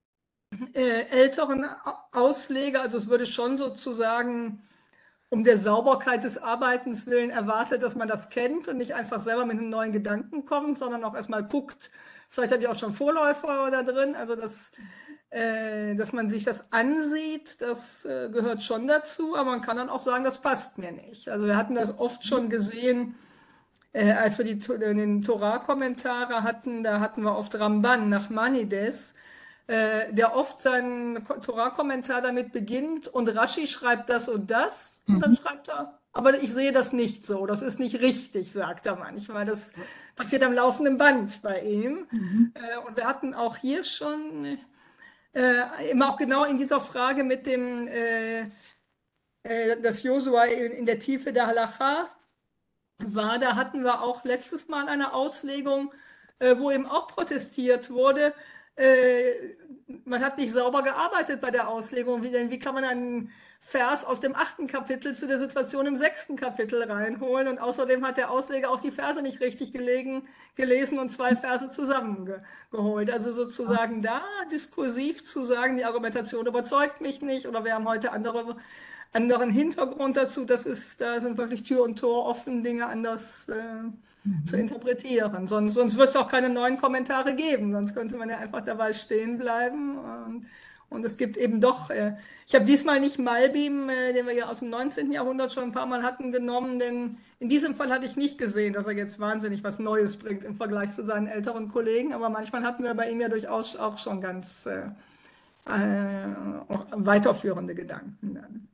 äh, älteren Ausleger, also es würde schon sozusagen um der Sauberkeit des Arbeitens willen erwartet, dass man das kennt und nicht einfach selber mit einem neuen Gedanken kommt, sondern auch erstmal guckt, vielleicht hat die auch schon Vorläufer da drin, also das, äh, dass man sich das ansieht, das äh, gehört schon dazu, aber man kann dann auch sagen, das passt mir nicht. Also wir hatten das oft schon gesehen, äh, als wir die, den Torah-Kommentare hatten, da hatten wir oft Ramban, Nachmanides, äh, der oft seinen Torah-Kommentar damit beginnt und Rashi schreibt das und das und dann schreibt er, aber ich sehe das nicht so, das ist nicht richtig, sagt er manchmal. Das passiert am laufenden Band bei ihm. Mhm. Äh, und wir hatten auch hier schon äh, immer auch genau in dieser Frage mit dem, äh, äh, dass Josua in, in der Tiefe der Halacha war, da hatten wir auch letztes Mal eine Auslegung, äh, wo eben auch protestiert wurde, äh, man hat nicht sauber gearbeitet bei der Auslegung, wie, denn wie kann man einen Vers aus dem achten Kapitel zu der Situation im sechsten Kapitel reinholen, und außerdem hat der Ausleger auch die Verse nicht richtig gelegen, gelesen und zwei Verse zusammengeholt. Also sozusagen da diskursiv zu sagen, die Argumentation überzeugt mich nicht oder wir haben heute andere anderen Hintergrund dazu, das ist, da sind wirklich Tür und Tor offen, Dinge anders äh, mhm. zu interpretieren. Sonst, sonst wird es auch keine neuen Kommentare geben, sonst könnte man ja einfach dabei stehen bleiben. Und, und es gibt eben doch, äh, ich habe diesmal nicht Malbim, äh, den wir ja aus dem neunzehnten Jahrhundert schon ein paar Mal hatten, genommen, denn in diesem Fall hatte ich nicht gesehen, dass er jetzt wahnsinnig was Neues bringt im Vergleich zu seinen älteren Kollegen, aber manchmal hatten wir bei ihm ja durchaus auch schon ganz äh, äh, auch weiterführende Gedanken dann.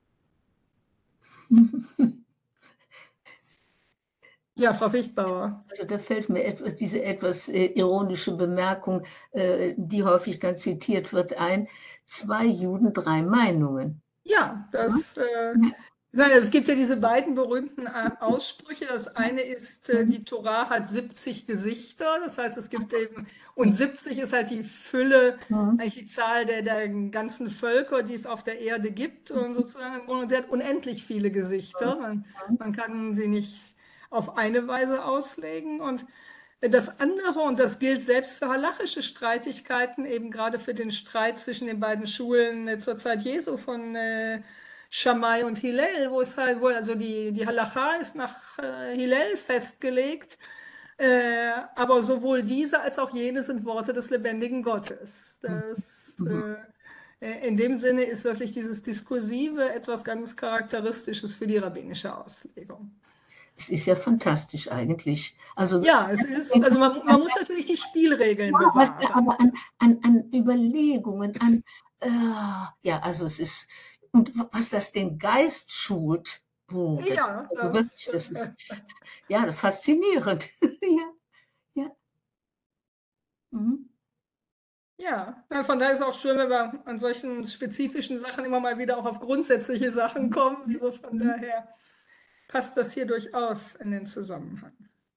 Ja, Frau Fichtbauer. Also da fällt mir etwas, diese etwas äh, ironische Bemerkung, äh, die häufig dann zitiert wird, ein: Zwei Juden, drei Meinungen. Ja, das, äh, nein, es gibt ja diese beiden berühmten äh, Aussprüche. Das eine ist, äh, die Torah hat siebzig Gesichter, das heißt, es gibt eben, und siebzig ist halt die Fülle, eigentlich die Zahl der, der ganzen Völker, die es auf der Erde gibt, und sozusagen, und sie hat unendlich viele Gesichter. Man, man kann sie nicht auf eine Weise auslegen. Und das andere, und das gilt selbst für halachische Streitigkeiten, eben gerade für den Streit zwischen den beiden Schulen äh, zur Zeit Jesu von äh, Shammai und Hillel, wo es halt, wo also die, die Halacha ist nach äh, Hillel festgelegt, äh, aber sowohl diese als auch jene sind Worte des lebendigen Gottes. Das, äh, in dem Sinne ist wirklich dieses Diskursive etwas ganz Charakteristisches für die rabbinische Auslegung. Es ist ja fantastisch eigentlich. Also, ja, es ist, also man, man muss natürlich die Spielregeln ja, bewahren. was, aber an, an, an Überlegungen, an, äh, ja, also es ist, und was das den Geist schult, boah, das, ja, also das, wirklich, das ist, ja, das ist faszinierend. ja, ja. Mhm. Ja, von daher ist es auch schön, wenn wir an solchen spezifischen Sachen immer mal wieder auch auf grundsätzliche Sachen kommen. Also von daher passt das hier durchaus in den Zusammenhang.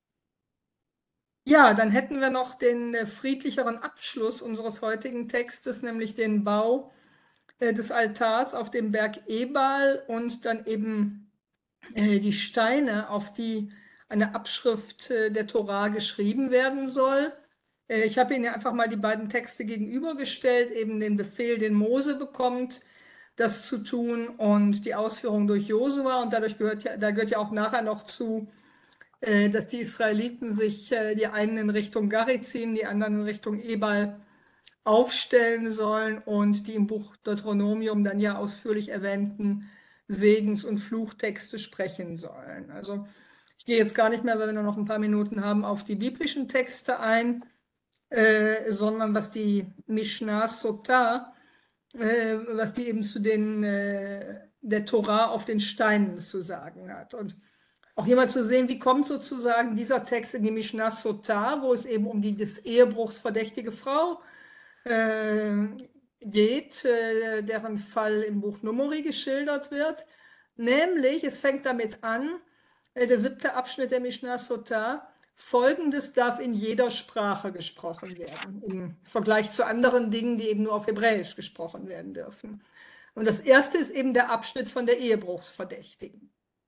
Ja, dann hätten wir noch den äh, friedlicheren Abschluss unseres heutigen Textes, nämlich den Bau äh, des Altars auf dem Berg Ebal und dann eben äh, die Steine, auf die eine Abschrift äh, der Torah geschrieben werden soll. Äh, ich habe Ihnen einfach mal die beiden Texte gegenübergestellt, eben den Befehl, den Mose bekommt, das zu tun, und die Ausführung durch Josua, und dadurch gehört ja, da gehört ja auch nachher noch zu, äh, dass die Israeliten sich, äh, die einen in Richtung Garizim, die anderen in Richtung Ebal aufstellen sollen und die im Buch Deuteronomium dann ja ausführlich erwähnten Segens- und Fluchtexte sprechen sollen. Also ich gehe jetzt gar nicht mehr, weil wir nur noch ein paar Minuten haben, auf die biblischen Texte ein, äh, sondern was die Mishnah Sotah, äh, was die eben zu den, äh, der Torah auf den Steinen zu sagen hat. Und auch hier mal zu sehen, wie kommt sozusagen dieser Text in die Mishnah Sotah, wo es eben um die des Ehebruchs verdächtige Frau äh, geht, äh, deren Fall im Buch Numeri geschildert wird. Nämlich, es fängt damit an, äh, der siebte Abschnitt der Mishnah Sotah: Folgendes darf in jeder Sprache gesprochen werden, im Vergleich zu anderen Dingen, die eben nur auf Hebräisch gesprochen werden dürfen. Und das erste ist eben der Abschnitt von der Ehebruchsverdächtigen.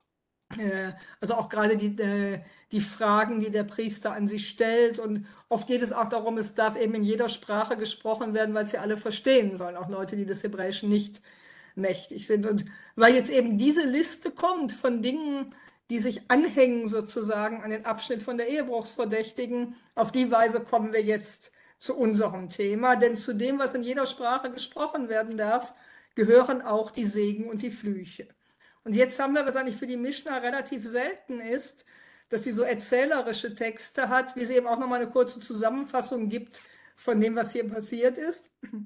Äh, Also auch gerade die, äh, die Fragen, die der Priester an sie stellt. Und oft geht es auch darum, es darf eben in jeder Sprache gesprochen werden, weil sie alle verstehen sollen, auch Leute, die des Hebräischen nicht mächtig sind. Und weil jetzt eben diese Liste kommt von Dingen, die sich anhängen sozusagen an den Abschnitt von der Ehebruchsverdächtigen, auf die Weise kommen wir jetzt zu unserem Thema. Denn zu dem, was in jeder Sprache gesprochen werden darf, gehören auch die Segen und die Flüche. Und jetzt haben wir, was eigentlich für die Mischna relativ selten ist, dass sie so erzählerische Texte hat, wie sie eben auch nochmal eine kurze Zusammenfassung gibt von dem, was hier passiert ist.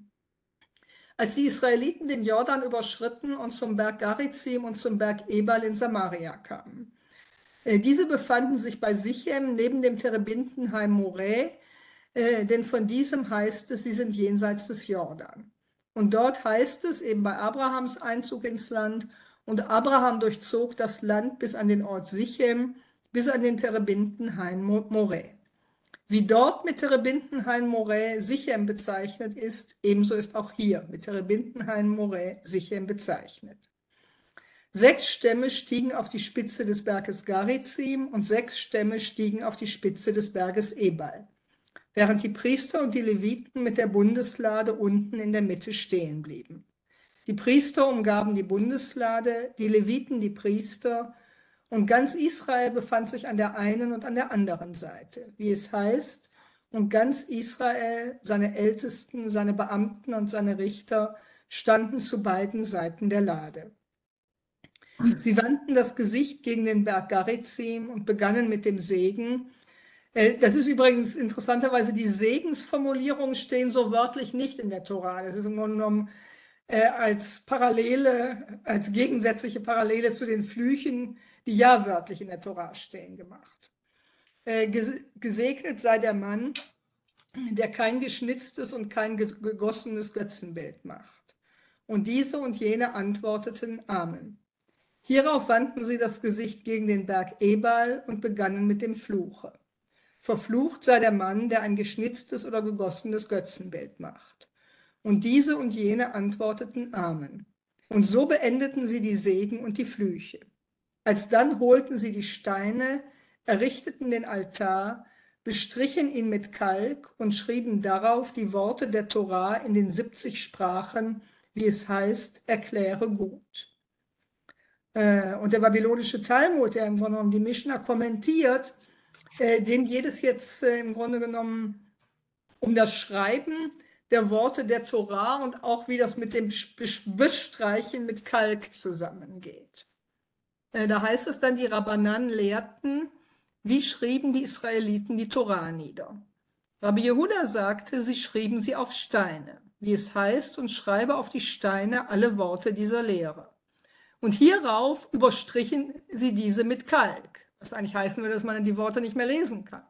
Als die Israeliten den Jordan überschritten und zum Berg Garizim und zum Berg Ebal in Samaria kamen. Äh, Diese befanden sich bei Sichem neben dem Terebintenheim Moreh, äh, denn von diesem heißt es, sie sind jenseits des Jordan. Und dort heißt es eben bei Abrahams Einzug ins Land, und Abraham durchzog das Land bis an den Ort Sichem, bis an den Terebintenhain Moreh. Wie dort mit Terebintenhain Moreh Sichem bezeichnet ist, ebenso ist auch hier mit Terebintenhain Moreh Sichem bezeichnet. Sechs Stämme stiegen auf die Spitze des Berges Garizim und sechs Stämme stiegen auf die Spitze des Berges Ebal, während die Priester und die Leviten mit der Bundeslade unten in der Mitte stehen blieben. Die Priester umgaben die Bundeslade, die Leviten die Priester, und ganz Israel befand sich an der einen und an der anderen Seite, wie es heißt, und ganz Israel, seine Ältesten, seine Beamten und seine Richter standen zu beiden Seiten der Lade. Sie wandten das Gesicht gegen den Berg Garizim und begannen mit dem Segen. Das ist übrigens interessanterweise, die Segensformulierungen stehen so wörtlich nicht in der Tora. Das ist im Grunde genommen äh, als Parallele, als gegensätzliche Parallele zu den Flüchen, die ja wörtlich in der Tora stehen, gemacht. Äh, gesegnet sei der Mann, der kein geschnitztes und kein gegossenes Götzenbild macht. Und diese und jene antworteten Amen. Hierauf wandten sie das Gesicht gegen den Berg Ebal und begannen mit dem Fluche. Verflucht sei der Mann, der ein geschnitztes oder gegossenes Götzenbild macht. Und diese und jene antworteten Amen. Und so beendeten sie die Segen und die Flüche. Alsdann holten sie die Steine, errichteten den Altar, bestrichen ihn mit Kalk und schrieben darauf die Worte der Tora in den siebzig Sprachen, wie es heißt, erkläre gut. Und der babylonische Talmud, der im Grunde genommen die Mischna kommentiert, dem geht es jetzt im Grunde genommen um das Schreiben der Worte der Tora und auch wie das mit dem Bestreichen mit Kalk zusammengeht. Da heißt es dann, die Rabbanan lehrten, wie schrieben die Israeliten die Tora nieder. Rabbi Jehuda sagte, sie schrieben sie auf Steine, wie es heißt, und schreibe auf die Steine alle Worte dieser Lehre. Und hierauf überstrichen sie diese mit Kalk, was eigentlich heißen würde, dass man die Worte nicht mehr lesen kann.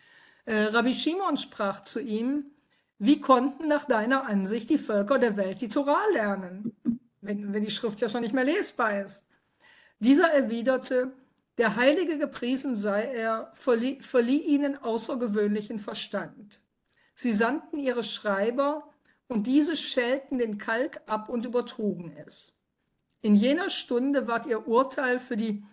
Äh, Rabbi Shimon sprach zu ihm, wie konnten nach deiner Ansicht die Völker der Welt die Tora lernen, wenn, wenn die Schrift ja schon nicht mehr lesbar ist? Dieser erwiderte, der Heilige gepriesen sei er, verlieh, verlieh ihnen außergewöhnlichen Verstand. Sie sandten ihre Schreiber, und diese schälten den Kalk ab und übertrugen es. In jener Stunde ward ihr Urteil für die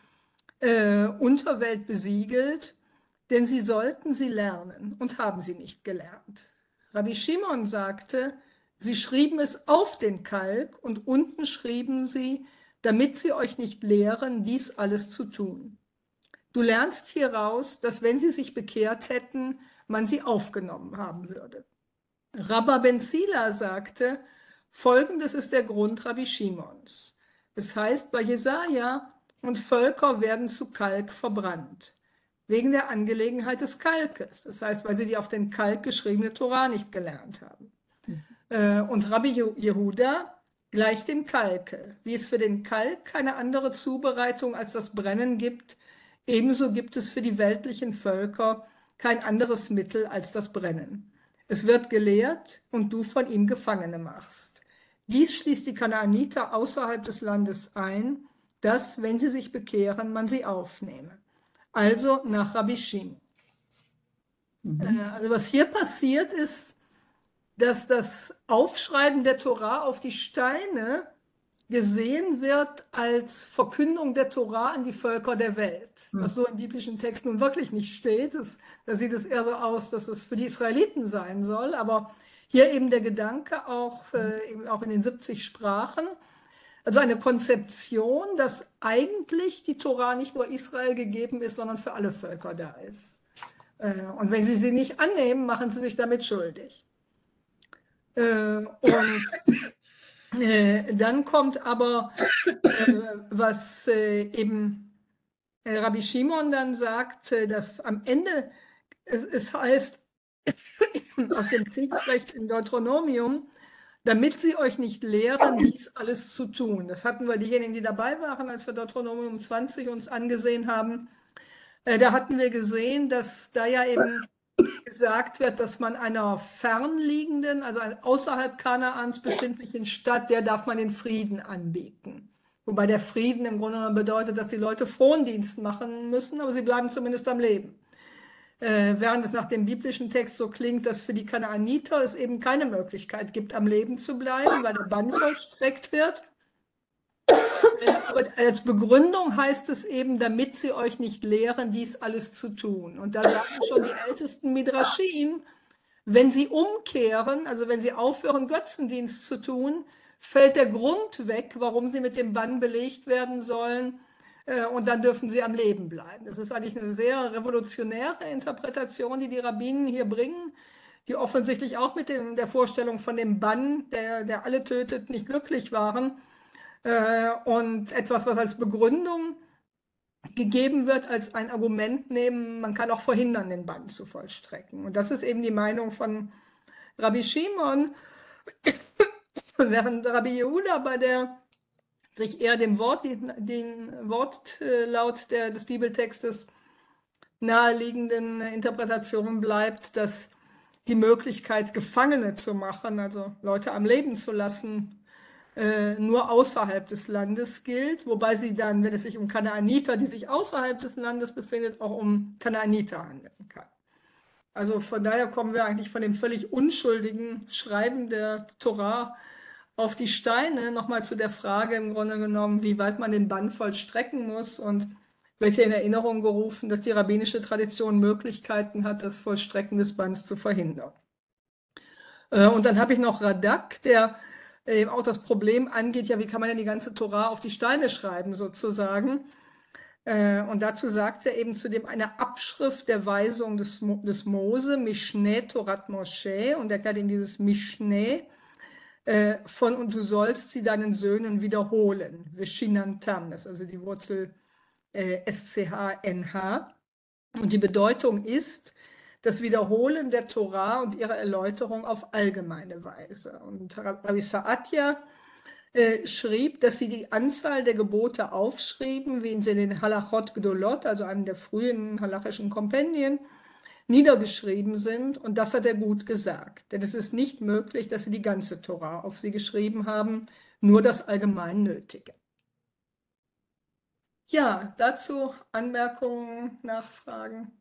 äh, Unterwelt besiegelt, denn sie sollten sie lernen und haben sie nicht gelernt. Rabbi Shimon sagte, sie schrieben es auf den Kalk und unten schrieben sie, damit sie euch nicht lehren, dies alles zu tun. Du lernst hieraus, dass wenn sie sich bekehrt hätten, man sie aufgenommen haben würde. Rabba ben Sila sagte, folgendes ist der Grund Rabbi Shimons. Es heißt bei Jesaja, und Völker werden zu Kalk verbrannt, wegen der Angelegenheit des Kalkes. Das heißt, weil sie die auf den Kalk geschriebene Tora nicht gelernt haben. Mhm. Und Rabbi Jehuda gleich dem Kalke. Wie es für den Kalk keine andere Zubereitung als das Brennen gibt, ebenso gibt es für die weltlichen Völker kein anderes Mittel als das Brennen. Es wird gelehrt und du von ihm Gefangene machst. Dies schließt die Kanaaniter außerhalb des Landes ein, dass, wenn sie sich bekehren, man sie aufnehme. Also nach Rabbi Shimon. Mhm. Also was hier passiert ist, dass das Aufschreiben der Tora auf die Steine gesehen wird als Verkündung der Tora an die Völker der Welt, was so in biblischen Texten nun wirklich nicht steht. Das, da sieht es eher so aus, dass es für die Israeliten sein soll, aber hier eben der Gedanke auch, äh, eben auch in den siebzig Sprachen, also eine Konzeption, dass eigentlich die Tora nicht nur Israel gegeben ist, sondern für alle Völker da ist. Äh, und wenn sie sie nicht annehmen, machen sie sich damit schuldig. Äh, und Äh, dann kommt aber, äh, was äh, eben äh, Rabbi Shimon dann sagt, äh, dass am Ende es, es heißt aus dem Kriegsrecht in Deuteronomium, damit sie euch nicht lehren, dies alles zu tun. Das hatten wir, diejenigen, die dabei waren, als wir Deuteronomium zwanzig uns angesehen haben. Äh, da hatten wir gesehen, dass da ja eben gesagt wird, dass man einer fernliegenden, also außerhalb Kanaans befindlichen Stadt, der darf man den Frieden anbieten. Wobei der Frieden im Grunde genommen bedeutet, dass die Leute Frondienst machen müssen, aber sie bleiben zumindest am Leben. Äh, während es nach dem biblischen Text so klingt, dass für die Kanaaniter es eben keine Möglichkeit gibt, am Leben zu bleiben, weil der Bann vollstreckt wird. Aber als Begründung heißt es eben, damit sie euch nicht lehren, dies alles zu tun. Und da sagen schon die ältesten Midrashim, wenn sie umkehren, also wenn sie aufhören, Götzendienst zu tun, fällt der Grund weg, warum sie mit dem Bann belegt werden sollen, und dann dürfen sie am Leben bleiben. Das ist eigentlich eine sehr revolutionäre Interpretation, die die Rabbinen hier bringen, die offensichtlich auch mit dem, der Vorstellung von dem Bann, der, der alle tötet, nicht glücklich waren. Und etwas, was als Begründung gegeben wird, als ein Argument nehmen, man kann auch verhindern, den Bann zu vollstrecken. Und das ist eben die Meinung von Rabbi Shimon, während Rabbi Yehuda bei der sich eher dem Wort, den Wortlaut der, des Bibeltextes naheliegenden Interpretation bleibt, dass die Möglichkeit, Gefangene zu machen, also Leute am Leben zu lassen, nur außerhalb des Landes gilt, wobei sie dann, wenn es sich um Kanaaniter, die sich außerhalb des Landes befindet, auch um Kanaaniter handeln kann. Also von daher kommen wir eigentlich von dem völlig unschuldigen Schreiben der Torah auf die Steine nochmal zu der Frage im Grunde genommen, wie weit man den Bann vollstrecken muss, und wird hier in Erinnerung gerufen, dass die rabbinische Tradition Möglichkeiten hat, das Vollstrecken des Banns zu verhindern. Und dann habe ich noch Radak, der eben auch das Problem angeht, ja, wie kann man denn die ganze Torah auf die Steine schreiben, sozusagen. Und dazu sagt er eben zudem eine Abschrift der Weisung des, des Mose, Mishneh Torat Moshe, und er erklärt ihm dieses Mishneh von, und du sollst sie deinen Söhnen wiederholen, Veshinantam, das ist also die Wurzel äh, S C H N H. Und die Bedeutung ist das Wiederholen der Torah und ihre Erläuterung auf allgemeine Weise. Und Rabbi Saadia äh, schrieb, dass sie die Anzahl der Gebote aufschrieben, wie sie in den Halachot Gdolot, also einem der frühen halachischen Kompendien, niedergeschrieben sind, und das hat er gut gesagt. Denn es ist nicht möglich, dass sie die ganze Torah auf sie geschrieben haben, nur das allgemein Nötige. Ja, dazu Anmerkungen, Nachfragen?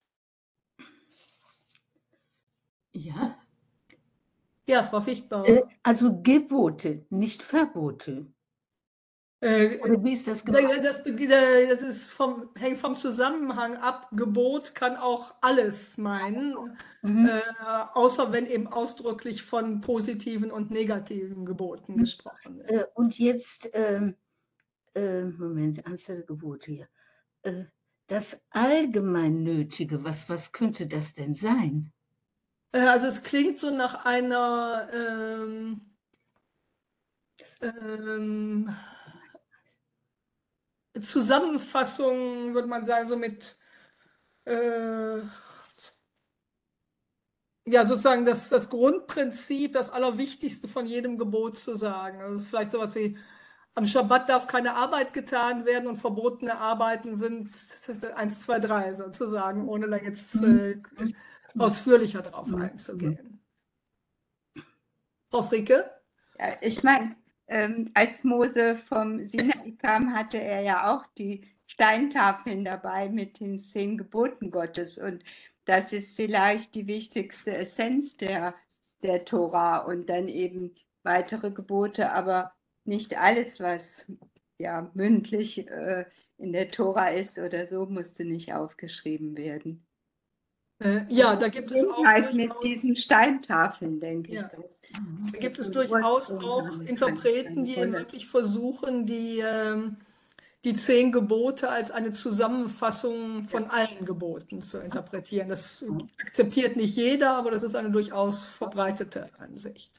Ja. Ja, Frau Fichtbauer. Also Gebote, nicht Verbote. Äh, Oder wie ist das gemeint? Das, das ist vom, hängt vom Zusammenhang ab. Gebot kann auch alles meinen, mhm. äh, außer wenn eben ausdrücklich von positiven und negativen Geboten gesprochen wird. Äh, und jetzt, äh, äh, Moment, Anzahl der Gebote hier. Äh, das allgemein Nötige, was, was könnte das denn sein? Also es klingt so nach einer ähm, ähm, Zusammenfassung, würde man sagen, so mit äh, ja, sozusagen das, das Grundprinzip, das Allerwichtigste von jedem Gebot zu sagen. Also vielleicht sowas wie, am Schabbat darf keine Arbeit getan werden und verbotene Arbeiten sind eins, zwei, drei sozusagen, ohne da jetzt äh, ausführlicher drauf einzugehen. Frau Fricke? Ja, ich meine, ähm, als Mose vom Sinai kam, hatte er ja auch die Steintafeln dabei mit den zehn Geboten Gottes. Und das ist vielleicht die wichtigste Essenz der, der Tora und dann eben weitere Gebote. Aber nicht alles, was ja mündlich äh, in der Tora ist oder so, musste nicht aufgeschrieben werden. Äh, ja, da gibt es auch Halt mit durchaus, diesen Steintafeln, denke ich. ja, Das, da gibt es das durchaus Ursprung auch haben kann, Interpreten, eine die eben Rolle. wirklich versuchen, die, ähm, die zehn Gebote als eine Zusammenfassung von allen Geboten zu interpretieren. Das akzeptiert nicht jeder, aber das ist eine durchaus verbreitete Ansicht.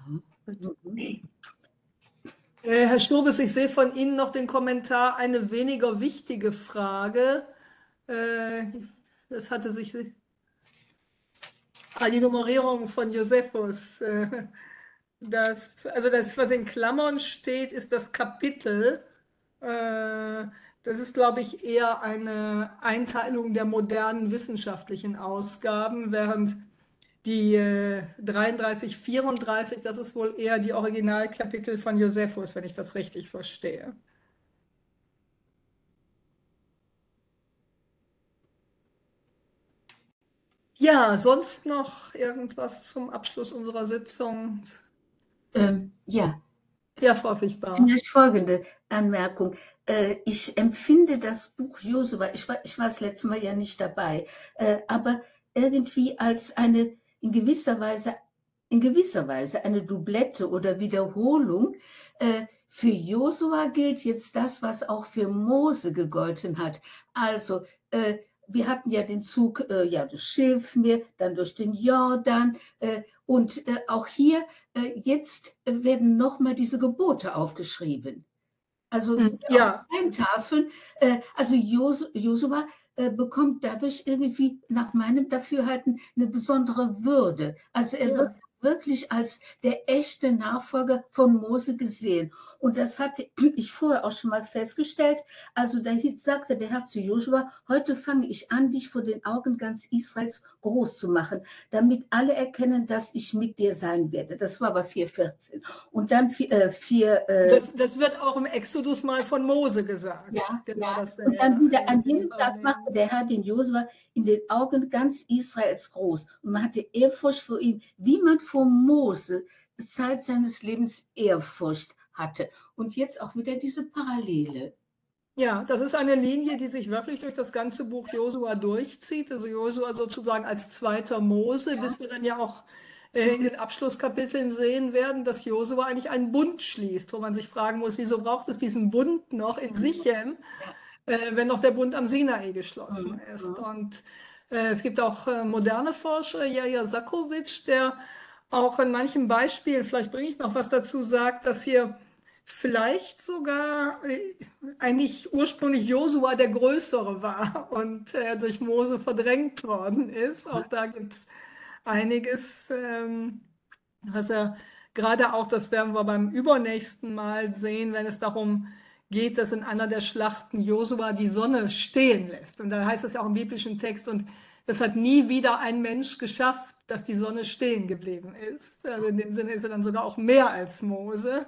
Äh, Herr Stobes, ich sehe von Ihnen noch den Kommentar, eine weniger wichtige Frage. Äh, das hatte sich, ah, die Nummerierung von Josephus. Äh, das, also das, was in Klammern steht, ist das Kapitel. Äh, das ist, glaube ich, eher eine Einteilung der modernen wissenschaftlichen Ausgaben, während die äh, dreiunddreißig, vierunddreißig, das ist wohl eher die Originalkapitel von Josephus, wenn ich das richtig verstehe. Ja, sonst noch irgendwas zum Abschluss unserer Sitzung? Ähm, ja, Ja, Frau Fichtbauer. vielleicht folgende Anmerkung. Äh, ich empfinde das Buch Josua, ich war, ich war das letzte Mal ja nicht dabei, äh, aber irgendwie als eine in gewisser Weise, in gewisser Weise eine Doublette oder Wiederholung. Äh, für Josua gilt jetzt das, was auch für Mose gegolten hat. Also, äh, wir hatten ja den Zug, äh, ja, das Schilfmeer, dann durch den Jordan, äh, und äh, auch hier, äh, jetzt werden nochmal diese Gebote aufgeschrieben. Also Hm, auf ja, Steintafeln, äh, also Jos Josua äh, bekommt dadurch irgendwie nach meinem Dafürhalten eine besondere Würde. Also er wird ja. wirklich als der echte Nachfolger von Mose gesehen. Und das hatte ich vorher auch schon mal festgestellt. Also da sagte der Herr zu Josua, heute fange ich an, dich vor den Augen ganz Israels groß zu machen, damit alle erkennen, dass ich mit dir sein werde. Das war aber vier vierzehn. Und dann vier, äh, Das, das wird auch im Exodus mal von Mose gesagt. ja, Genau ja. dasselbe. Und dann wieder an mit diesem jenem Tag Parallelen. machte der Herr den Josua in den Augen ganz Israels groß. Und man hatte Ehrfurcht vor ihm, wie man vor Mose Zeit seines Lebens Ehrfurcht hatte. Und jetzt auch wieder diese Parallele. Ja, das ist eine Linie, die sich wirklich durch das ganze Buch Josua durchzieht. Also Josua sozusagen als zweiter Mose, bis wir dann ja auch äh, in den Abschlusskapiteln sehen werden, dass Josua eigentlich einen Bund schließt, wo man sich fragen muss, wieso braucht es diesen Bund noch in Sichem, äh, wenn noch der Bund am Sinai geschlossen ist. Und äh, es gibt auch äh, moderne Forscher, Jaja Sakovic, der auch in manchen Beispielen, vielleicht bringe ich noch was dazu, sagt, dass hier vielleicht sogar äh, eigentlich ursprünglich Josua der Größere war und äh, durch Mose verdrängt worden ist. Auch da gibt es einiges, ähm, was er gerade auch, das werden wir beim übernächsten Mal sehen, wenn es darum geht, dass in einer der Schlachten Josua die Sonne stehen lässt. Und da heißt es ja auch im biblischen Text, und das hat nie wieder ein Mensch geschafft, dass die Sonne stehen geblieben ist. Also in dem Sinne ist er dann sogar auch mehr als Mose.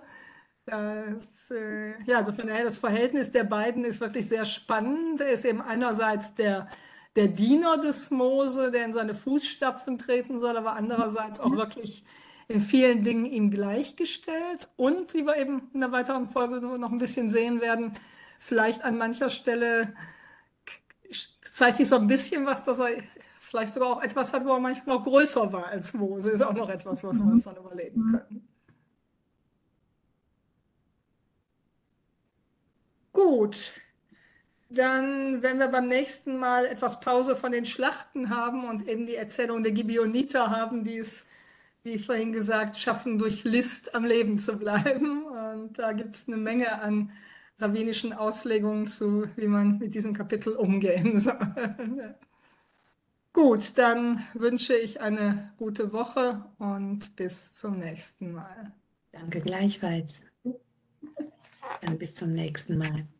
Das, äh, ja, also von daher, das Verhältnis der beiden ist wirklich sehr spannend. Er ist eben einerseits der, der Diener des Mose, der in seine Fußstapfen treten soll, aber andererseits auch wirklich in vielen Dingen ihm gleichgestellt. Und wie wir eben in der weiteren Folge noch ein bisschen sehen werden, vielleicht an mancher Stelle zeigt sich so ein bisschen was, dass er vielleicht sogar auch etwas hat, wo er manchmal noch größer war als Mose. Ist auch noch etwas, was wir uns dann überlegen können. Gut, dann, wenn wir beim nächsten Mal etwas Pause von den Schlachten haben und eben die Erzählung der Gibeoniter haben, die es, wie vorhin gesagt, schaffen, durch List am Leben zu bleiben. Und da gibt es eine Menge an rabbinischen Auslegungen zu, wie man mit diesem Kapitel umgehen soll. Gut, dann wünsche ich eine gute Woche und bis zum nächsten Mal. Danke gleichfalls. Dann bis zum nächsten Mal.